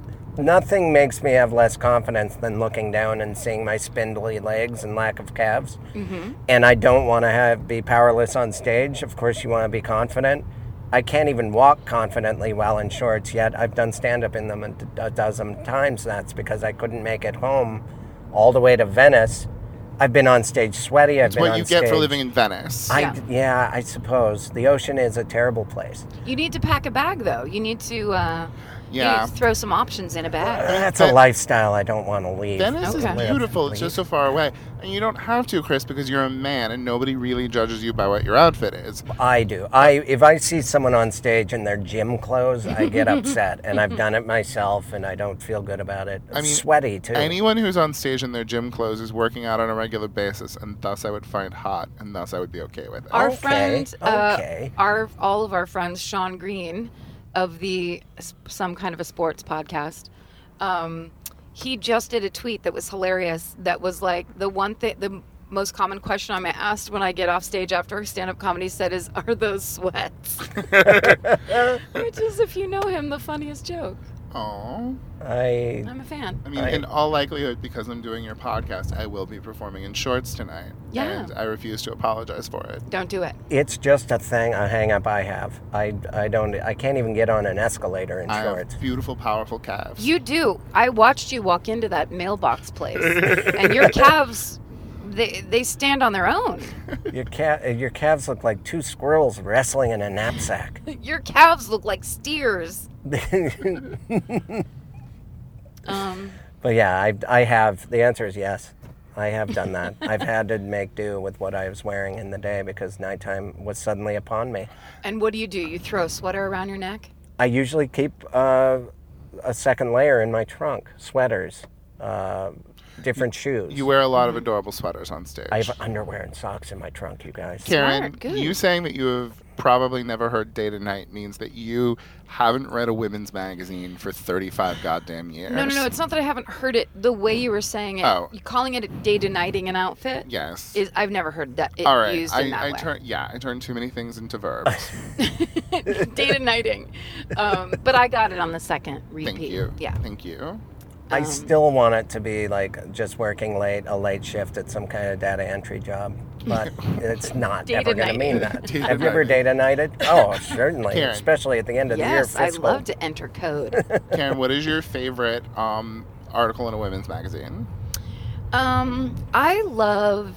Nothing makes me have less confidence than looking down and seeing my spindly legs and lack of calves. Mm-hmm. And I don't want to have be powerless on stage. Of course, you want to be confident. I can't even walk confidently while in shorts yet. I've done stand up in them a, d- a dozen times. That's because I couldn't make it home all the way to Venice. I've been on stage sweaty. I've It's been what on you get for stage- living in Venice. I, Yeah. yeah, I suppose. The ocean is a terrible place. You need to pack a bag though. You need to uh, you Yeah. need to throw some options in a bag. That's a Ven- lifestyle I don't want to leave. Venice Okay. is beautiful. It's just so far away. And you don't have to, Chris, because you're a man and nobody really judges you by what your outfit is. I do. I if I see someone on stage in their gym clothes, I get upset, and I've done it myself, and I don't feel good about it. I mean, Sweaty too. Anyone who's on stage in their gym clothes is working out on a regular basis, and thus I would find hot, and thus I would be okay with it. Our Okay, friend, uh, okay. our all of our friends, Sean Green, of the s- some kind of a sports podcast, um, he just did a tweet that was hilarious. That was like the one thing, the most common question I'm asked when I get off stage after a stand-up comedy set is, "Are those sweats?" Which is, if you know him, the funniest joke. Oh, I I'm a fan. I mean, I- in all likelihood, because I'm doing your podcast, I will be performing in shorts tonight. Yeah. And I refuse to apologize for it. Don't do it. it's just a thing, a hang up I have. I I don't. I can't even get on an escalator in I shorts. have beautiful, powerful calves. You do. I watched you walk into that mailbox place, and your calves, they they stand on their own. Your cat, your calves look like two squirrels wrestling in a knapsack. Your calves look like steers. Um, But yeah, I, I have, the answer is yes. I have done that. I've had to make do with what I was wearing in the day because nighttime was suddenly upon me. and what do you do? You throw a sweater around your neck? I usually keep uh, a second layer in my trunk, sweaters. Uh, different shoes. You wear a lot of adorable sweaters on stage. I have underwear and socks in my trunk, you guys. Karen, Smart, good. you saying that you have probably never heard Day to Night means that you haven't read a women's magazine for thirty-five goddamn years. No, no, no. It's not that I haven't heard it the way you were saying it. Oh. You calling it a day to nighting an outfit? Yes. Is I've never heard that it All right. used I, in that I way. turn yeah, I turn too many things into verbs. Day to nighting. Um, but I got it on the second repeat. Thank you. Yeah. Thank you. I Um, still want it to be like just working late, a late shift at some kind of data entry job, but it's not Data ever going to night. mean that. Data Have you ever night. data nighted? Oh, certainly, Karen. especially at the end of Yes, the year. I fiscal. love to enter code. Karen, what is your favorite um, article in a women's magazine? Um, I love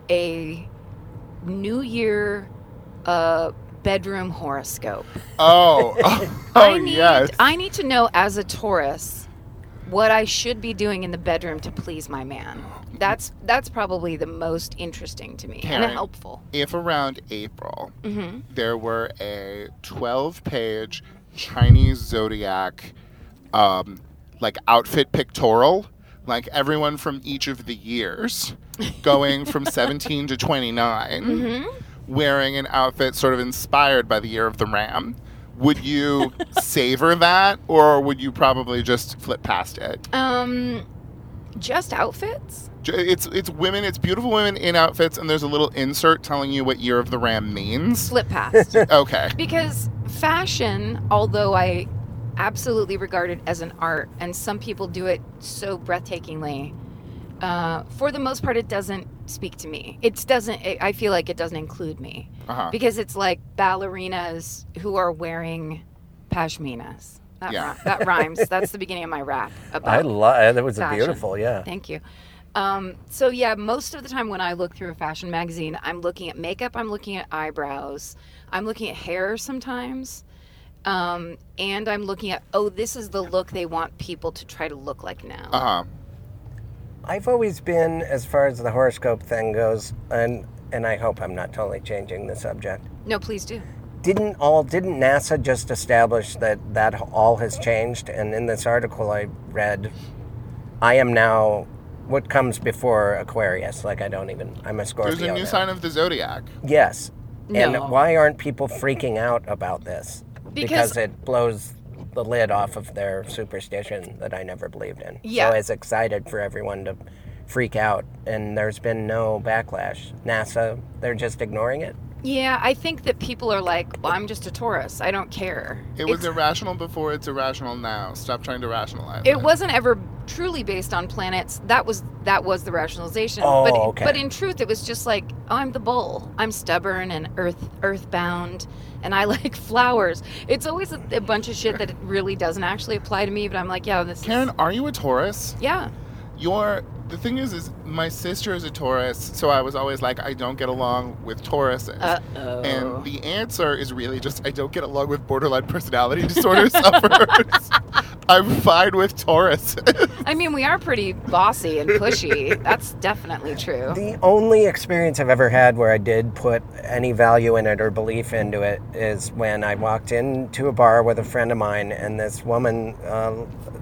a New Year uh, bedroom horoscope. Oh, oh, I need, yes. I need to know as a Taurus what I should be doing in the bedroom to please my man. That's that's probably the most interesting to me Karen, and helpful. If around April hmm there were a twelve-page Chinese zodiac, um, like outfit pictorial, like everyone from each of the years, going from seventeen to twenty-nine, hmm wearing an outfit sort of inspired by the year of the ram, would you savor that, or would you probably just flip past it? Um, just outfits. J- It's it's women, it's beautiful women in outfits, and there's a little insert telling you what year of the ram means. Flip past. Okay. Because fashion, although I absolutely regard it as an art, and some people do it so breathtakingly, uh, for the most part, it doesn't speak to me. It doesn't. It, I feel like it doesn't include me Uh-huh. because it's like ballerinas who are wearing pashminas. That, Yeah. ri- that rhymes. That's the beginning of my rap. About I love. That was a fashion. beautiful, yeah. Thank you. Um, so yeah, most of the time when I look through a fashion magazine, I'm looking at makeup, I'm looking at eyebrows, I'm looking at hair sometimes, um, and I'm looking at, oh, this is the look they want people to try to look like now. Uh huh. I've always been, as far as the horoscope thing goes, and and I hope I'm not totally changing the subject. No, please do. Didn't all didn't NASA just establish that that all has changed? And in this article I read, I am now what comes before Aquarius. Like I don't even. I'm a Scorpio. There's a new now. sign of the zodiac. Yes. No. And why aren't people freaking out about this? Because- it blows the lid off of their superstition that I never believed in. Yeah. So I was excited for everyone to freak out, and there's been no backlash. NASA, they're just ignoring it. Yeah, I think that people are like, well, I'm just a Taurus. I don't care. It was It's- irrational before, it's irrational now. Stop trying to rationalize it. It wasn't ever truly based on planets. That was that was the rationalization. Oh, but okay. but in truth, it was just like, oh, I'm the bull. I'm stubborn and earth earthbound, and I like flowers. It's always a, a bunch of shit that really doesn't actually apply to me. But I'm like, yeah, this Karen, is are you a Taurus? yeah. You're the thing is, is my sister is a Taurus, so I was always like, I don't get along with Tauruses. Uh-oh. And the answer is really just, I don't get along with borderline personality disorder sufferers. I'm fine with Taurus. I mean, we are pretty bossy and pushy. That's definitely true. The only experience I've ever had where I did put any value in it or belief into it is when I walked into a bar with a friend of mine, and this woman uh,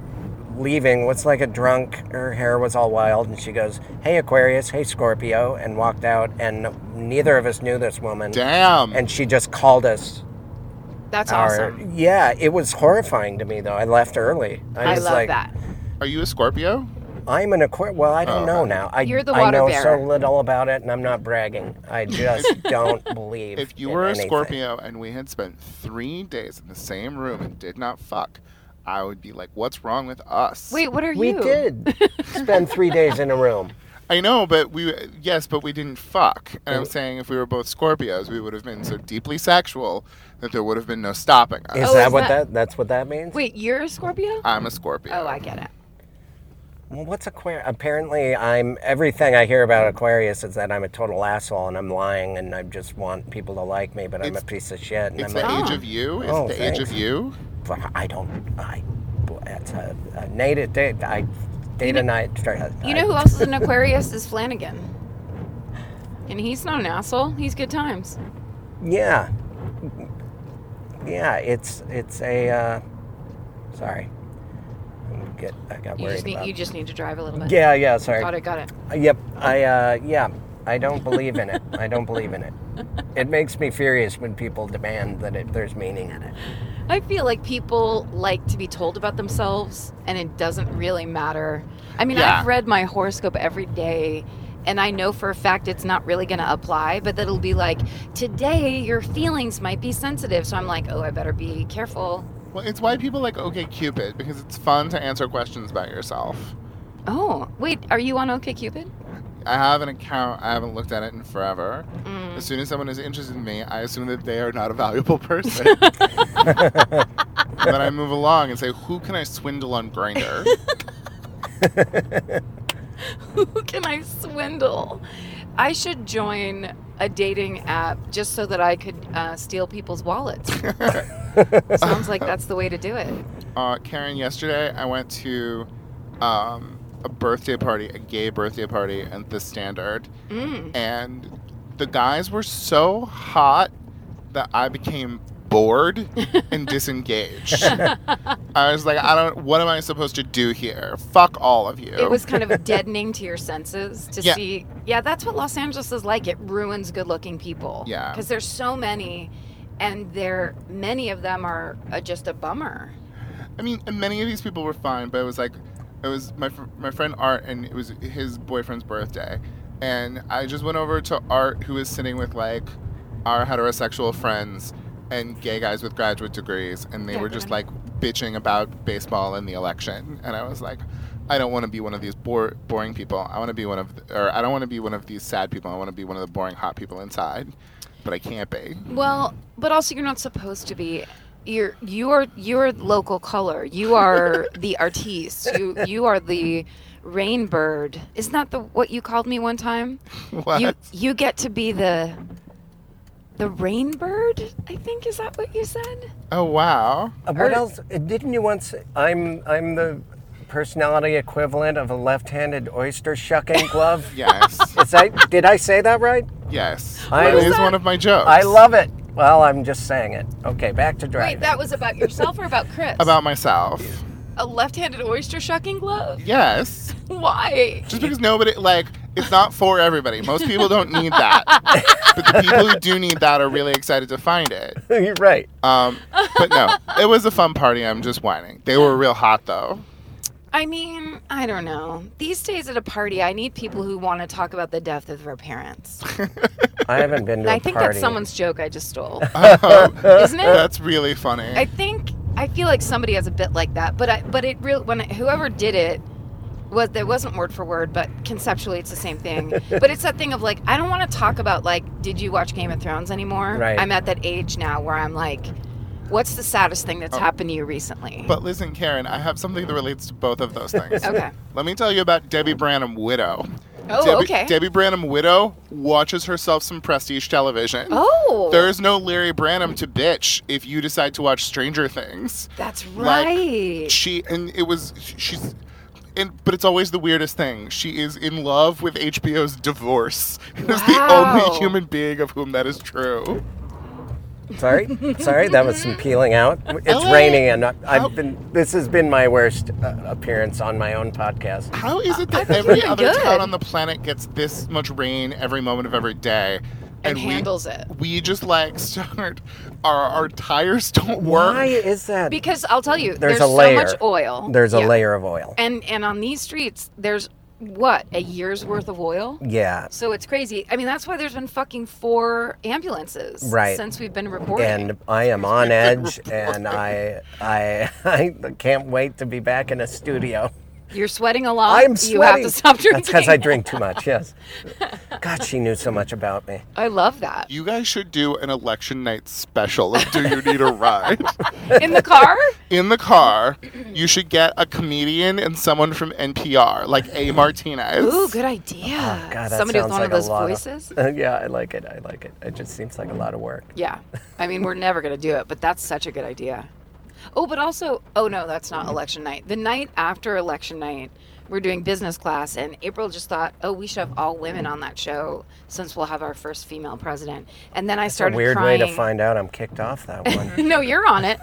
leaving was like a drunk. Her hair was all wild, and she goes, "Hey Aquarius, hey Scorpio," and walked out, and neither of us knew this woman. Damn. And she just called us. That's our- awesome. Yeah, it was horrifying to me though. I left early. I, I was love like, that. Are you a Scorpio? I'm an Aquarius. Well, I don't Oh, know okay. now. I, You're the I water know bearer. so little about it, and I'm not bragging. I just don't believe. If you in were a anything. Scorpio and we had spent three days in the same room and did not fuck, I would be like, what's wrong with us? Wait, what are we you? did spend three days in a room. I know, but we, yes, but we didn't fuck. And I'm saying if we were both Scorpios, we would have been so deeply sexual that there would have been no stopping us. Is Oh, that is what that- that? That's what that means? Wait, you're a Scorpio? I'm a Scorpio. Oh, I get it. Well, what's Aquarius? Apparently, I'm everything I hear about Aquarius is that I'm a total asshole and I'm lying and I just want people to like me, but I'm It's- a piece of shit. And It's I'm the like, Oh. age of you. It's Oh, the age of thanks. you. I don't. I. It's a, a native date. I date know- a night. You know who else is an Aquarius? Is Flanagan. And he's not an asshole. He's good times. Yeah. Yeah. It's it's a. Uh, sorry. get. I got You worried just need about. you just need to drive a little bit. Yeah, yeah. Sorry. Got it. Got it. Yep. I. Uh, yeah. I don't believe in it. I don't believe in it. It makes me furious when people demand that it, there's meaning in it. I feel like people like to be told about themselves, and it doesn't really matter. I mean, Yeah. I've read my horoscope every day, and I know for a fact it's not really going to apply, but it'll be like, today your feelings might be sensitive. So I'm like, oh, I better be careful. Well, it's why people like OkCupid, because it's fun to answer questions about yourself. Oh, wait, are you on OkCupid? I have an account. I haven't looked at it in forever. Mm. As soon as someone is interested in me, I assume that they are not a valuable person. And then I move along and say, who can I swindle on Grindr? Who can I swindle? I should join a dating app just so that I could uh, steal people's wallets. Sounds like that's the way to do it. Uh, Karen, yesterday I went to um, a birthday party, a gay birthday party at the Standard. Mm. And the guys were so hot that I became bored and disengaged. I was like, I don't, what am I supposed to do here? Fuck all of you. It was kind of deadening to your senses to Yeah. see. Yeah, that's what Los Angeles is like. It ruins good-looking people. Yeah. Because there's so many, and there many of them are uh, just a bummer. I mean, and many of these people were fine, but it was like, it was my fr- my friend Art, and it was his boyfriend's birthday, and I just went over to Art, who was sitting with like our heterosexual friends and gay guys with graduate degrees, and they Yeah, were good just on like bitching about baseball and the election, and I was like, I don't want to be one of these bore- boring people. I want to be one of, the, or I don't want to be one of these sad people. I want to be one of the boring hot people inside, but I can't be. Well, but also you're not supposed to be. You're you're you're local color. You are the artiste. You you are the rainbird. Isn't that the what you called me one time? What? You you get to be the the rainbird. I think is that what you said? Oh wow. Uh, what Or- else? Uh, Didn't you once? I'm I'm the personality equivalent of a left-handed oyster shucking glove. Yes. Is that? Did I say that right? Yes. I- That What is is one of my jokes. I love it. Well, I'm just saying it. Okay, back to driving. Wait, that was about yourself or about Chris? About myself. a left-handed oyster shucking glove. Yes. Why? Just because nobody, like, it's not for everybody. Most people don't need that. But the people who do need that are really excited to find it. You're right. Um, but no, it was a fun party. I'm just whining. They were real hot, though. I mean, I don't know. These days at a party, I need people who want to talk about the death of their parents. I haven't been to I a think party. that's someone's joke I just stole. Um, Isn't it? That's really funny. I think I feel like somebody has a bit like that, but I, but it really when whoever did it was it wasn't word for word, but conceptually it's the same thing. But it's that thing of like I don't want to talk about like did you watch Game of Thrones anymore? Right. I'm at that age now where I'm like, what's the saddest thing that's Oh. happened to you recently? But listen, Karen, I have something that relates to both of those things. Okay. Let me tell you about Debbie Branham Widow. Oh, Debbie, okay. Debbie Branham Widow watches herself some prestige television. Oh, There's no Larry Branham to bitch if you decide to watch Stranger Things. that's Like, right. She and it was she's and but it's always the weirdest thing. She is in love with H B O's Divorce. It's the Wow. only human being of whom that is true. Sorry, sorry, that was some peeling out. It's L A raining, and I- How- I've been. This has been my worst uh, appearance on my own podcast. How is it that think every you're other good. town on the planet gets this much rain every moment of every day? And we, handles it. We just like start our our tires don't work. Why is that? Because I'll tell you, There's there's, a layer. so much oil. There's a Yeah. layer of oil. And and on these streets, there's what a year's worth of oil. Yeah, So it's crazy. I mean, that's why there's been fucking four ambulances Right. since we've been reporting. and I am on edge, and I, I, I can't wait to be back in a studio. You're sweating a lot. I'm You sweating. have to stop drinking. That's because I drink too much. Yes. God, she knew so much about me. I love that. You guys should do an election night special of Do You Need a Ride? In the car? In the car, you should get a comedian and someone from N P R, like A. Martinez. Ooh, good idea. Oh, God, that Somebody with sounds one like of those a lot voices. Of, yeah, I like it. I like it. It just seems like a lot of work. Yeah. I mean, we're never going to do it, but that's such a good idea. Oh, but also, oh no, that's not election night. The night after election night, we're doing business class, and April just thought, oh, we should have all women on that show since we'll have our first female president. And then I It's a started weird crying. way to find out I'm kicked off that one. No, you're on it.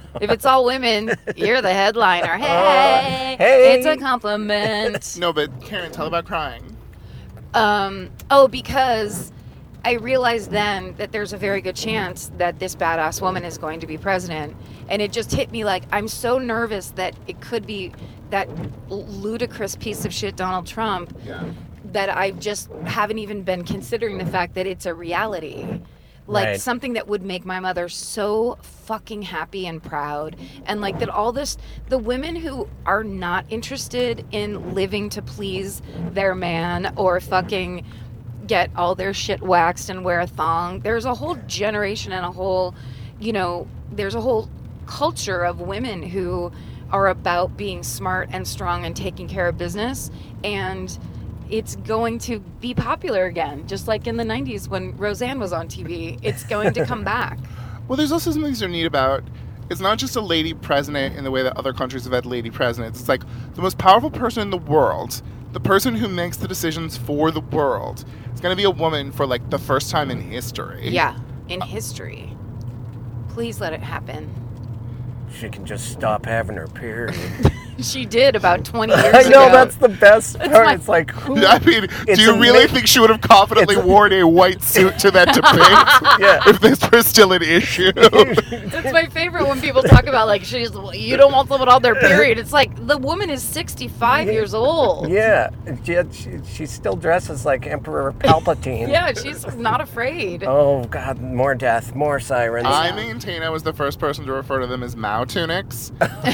If it's all women, you're the headliner. Hey, hey. it's a compliment. No, but Karen, tell about crying. Um, oh, because I realized then that there's a very good chance that this badass woman is going to be president. And it just hit me like, I'm so nervous that it could be that ludicrous piece of shit Donald Trump Yeah. that I just haven't even been considering the fact that it's a reality. Like Right. something that would make my mother so fucking happy and proud. And like that all this, the women who are not interested in living to please their man or fucking get all their shit waxed and wear a thong, there's a whole generation and a whole, you know, there's a whole culture of women who are about being smart and strong and taking care of business. And it's going to be popular again, just like in the nineties when Roseanne was on T V. It's going to come back. Well, there's also something so neat about it's not just a lady president in the way that other countries have had lady presidents. It's like the most powerful person in the world, the person who makes the decisions for the world. It's going to be a woman for like the first time in history. Yeah, in history. Please let it happen. She can just stop having her period. She did about twenty years I know, ago. that's the best part. my- It's like, who? I mean, It's do you really ama- think she would have confidently It's- worn a white suit to that debate Yeah. if this were still an issue? That's my favorite when people talk about like she's you don't want someone on their period. It's like the woman is sixty-five years old. Yeah, yet she, she still dresses like Emperor Palpatine. Yeah, she's not afraid. Oh, God, more death, more sirens. I maintain I was the first person to refer to them as Mao tunics.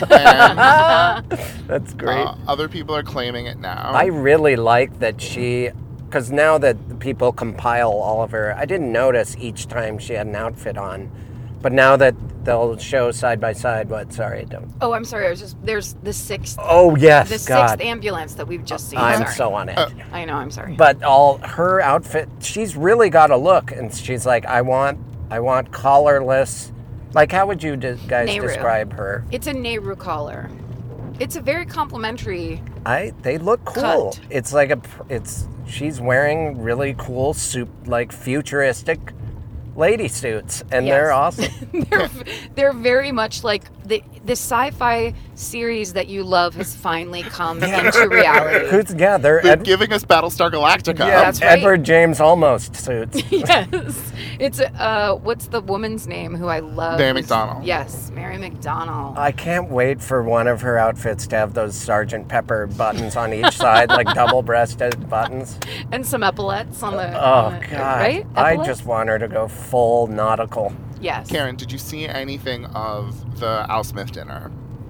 And That's great. uh, other people are claiming it now. I really like that she, because now that the people compile all of her, I didn't notice each time she had an outfit on, but now that they'll show side by side, what? Sorry, don't. Oh, I'm sorry. I was just there's the sixth Oh yes, the God, sixth ambulance that we've just seen. I'm sorry. so on edge. Uh, I know. I'm sorry. But all her outfit, she's really got a look, and she's like, I want, I want collarless. Like, how would you de- guys Nehru. describe her? It's a Nehru collar. It's a very complimentary. I they look cool. Cut. It's like a pr- it's she's wearing really cool suit like futuristic lady suits, and they're Yes. awesome. they're they're very much like the the sci-fi series that you love has finally come into reality. Who's yeah, they're They're Ed- giving us Battlestar Galactica. yeah, That's right. Edward James almost suits. Yes, it's uh, what's the woman's name who I love? Mary Who's- McDonnell. Yes, Mary McDonnell. I can't wait for one of her outfits to have those Sergeant Pepper buttons on each side, like double-breasted buttons. And some epaulets on the. Oh on the- God! Right? I Epaulets? just want her to go full nautical. Yes. Karen, did you see anything of the Al Smith dinner?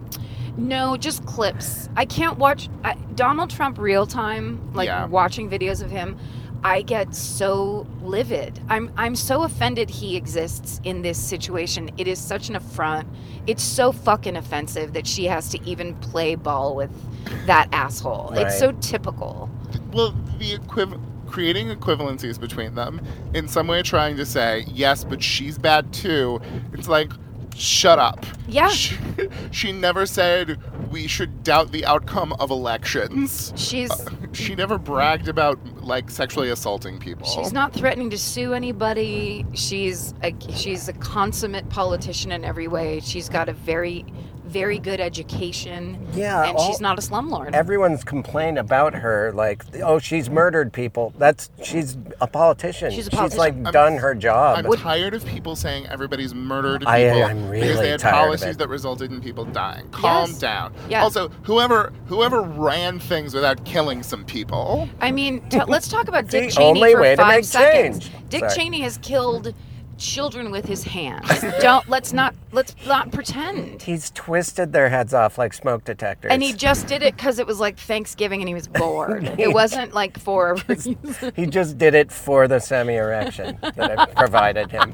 No, just clips. I can't watch I, Donald Trump real time, like Yeah. watching videos of him. I get so livid. I'm I'm so offended he exists in this situation. It is such an affront. It's so fucking offensive that she has to even play ball with that asshole. It's Right. so typical. Well, the equiv- creating equivalencies between them, in some way trying to say, yes, but she's bad too. It's like, shut up. Yeah. She, she never said we should doubt the outcome of elections. She's She never bragged about, like, sexually assaulting people. she's not threatening to sue anybody. She's a she's a consummate politician in every way. She's got a very very good education. Yeah, And all- she's not a slumlord. Everyone's complained about her, like, oh, she's murdered people. That's she's a politician. She's a She's politician. like I'm- done her job. I'm tired of people saying everybody's murdered people I- I'm because really they had tired of policies it. that resulted in people dying. Calm Yes. down. Yes. Also, whoever whoever ran things without killing some people. I mean, t- let's talk about Dick The Cheney only for way to five make seconds. change. Dick Sorry. Cheney has killed children with his hands. Don't let's not let's not pretend. He's twisted their heads off like smoke detectors. And he just did it because it was like Thanksgiving and he was bored. It wasn't like for a reason. He just did it for the semi-erection that I provided him.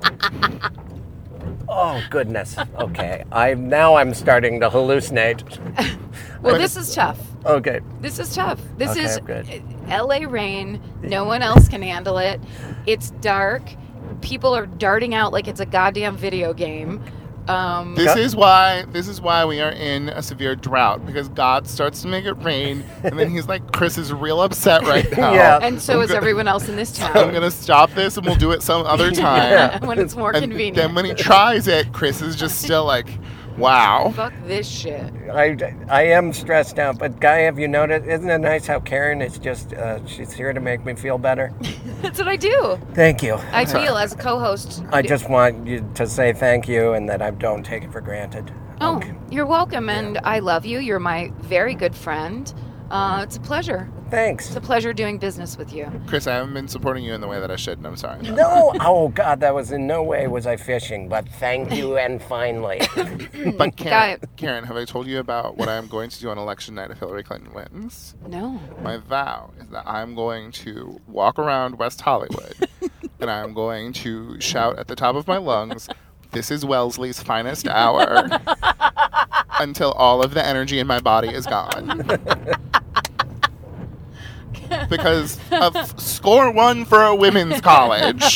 Oh goodness. Okay. I now I'm starting to hallucinate. Well, this is tough. Okay. This is tough. This Okay, is good. L A rain. No one else can handle it. It's dark. People are darting out like it's a goddamn video game. Um, This Okay. is why this is why we are in a severe drought, because God starts to make it rain and then he's like, Chris is real upset right now. Yeah. and so is everyone else in this I'm town. gonna stop this and we'll do it some other time. Yeah. when it's more And convenient. then when he tries it, Chris is just still like, Wow. Fuck this shit. I, I am stressed out, but Guy, have you noticed? Isn't it nice how Karen is just, uh, she's here to make me feel better? That's what I do. Thank you. I feel as a co-host. I just want you to say thank you and that I don't take it for granted. Oh, Okay. you're welcome, and I love you. You're my very good friend. Uh, it's a pleasure. Thanks. It's a pleasure doing business with you. Chris, I haven't been supporting you in the way that I should, and I'm sorry. No, oh God, that was in no way was I fishing, but thank you and finally. But Karen, Guy- Karen, have I told you about what I'm going to do on election night if Hillary Clinton wins? No. My vow is that I'm going to walk around West Hollywood and I'm going to shout at the top of my lungs, "This is Wellesley's finest hour," until all of the energy in my body is gone. Because of score one for a women's college.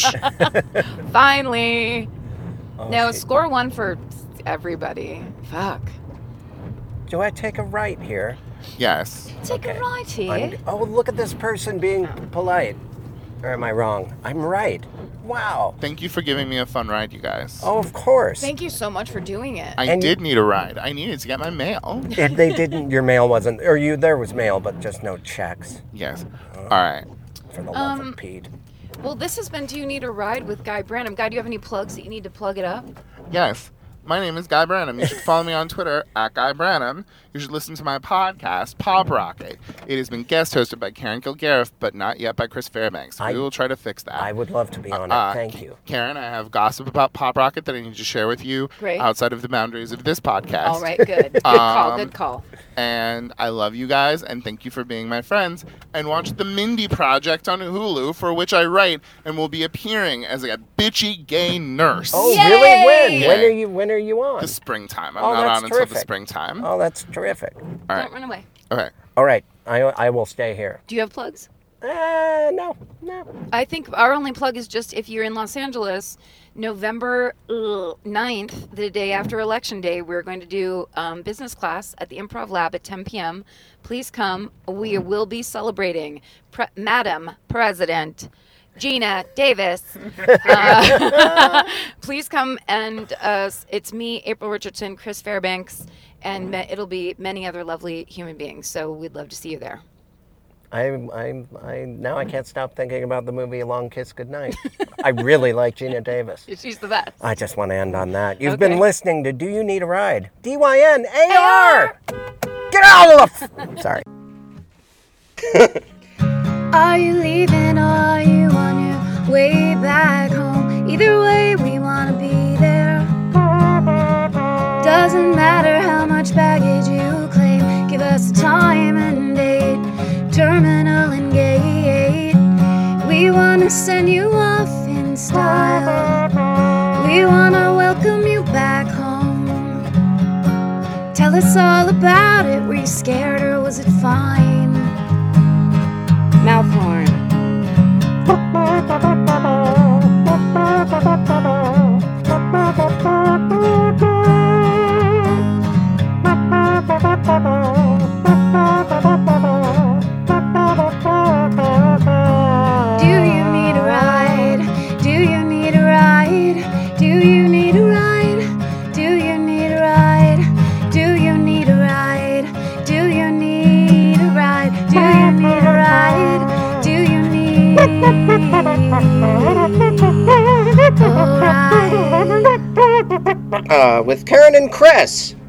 Finally. Oh, No, shit. score one for everybody. Fuck. Do I take a right here? Yes. Take Okay. a right here. I'm- oh, look at this person being polite. Or am I wrong? I'm right. Wow. Thank you for giving me a fun ride, you guys. Oh, of course. Thank you so much for doing it. I And- did need a ride. I needed to get my mail. If they didn't, your mail wasn't, or you, there was mail, but just no checks. Yes. All right. For the love Um, of Pete. Well, this has been Do You Need a Ride with Guy Branum. Guy, do you have any plugs that you need to plug it up? Yes. My name is Guy Branum. You should follow me on Twitter at Guy Branum. You should listen to my podcast, Pop Rocket. It has been guest hosted by Karen Kilgariff, but not yet by Chris Fairbanks. I- we will try to fix that. I would love to be on Uh, it. Thank you. Karen, I have gossip about Pop Rocket that I need to share with you Great. outside of the boundaries of this podcast. All right, good. Good call, Um, good call. And I love you guys, and thank you for being my friends. And watch The Mindy Project on Hulu, for which I write and will be appearing as a bitchy gay nurse. Oh, Yay! really? When? When Yay. are you? When are you on? The springtime. I'm Oh, not that's on until the terrific. springtime. Oh, that's terrific. All right. Don't run away. Okay. All right, I I will stay here. Do you have plugs? Uh, no, no. I think our only plug is just if you're in Los Angeles, November uh, ninth, the day after Election Day, we're going to do um, business class at the Improv Lab at ten p.m. Please come. We will be celebrating Pre- Madam President Gina Davis. Uh, please come, and uh, it's me, April Richardson, Chris Fairbanks, and ma- it'll be many other lovely human beings. So we'd love to see you there. I I I now I can't stop thinking about the movie A Long Kiss Goodnight. I really like Gina Davis. She's the best. I just want to end on that. You've Okay. been listening to Do You Need a Ride? D Y N A R. Get out of the. F- Sorry. Are you leaving or are you on your way back home? Either way, we want to be there. Doesn't matter how much baggage you claim. Give us a time and date, terminal and gate. We want to send you off in style. We want to welcome you back home. Tell us all about it. Were you scared or was it fine? Mouth horn. Do you need a ride? Do you need a ride? Do you need a ride? Do you need a ride? Do you need a ride? Do you need a ride? Do you need a ride? Do you need a ride? Uh, with Karen and Chris.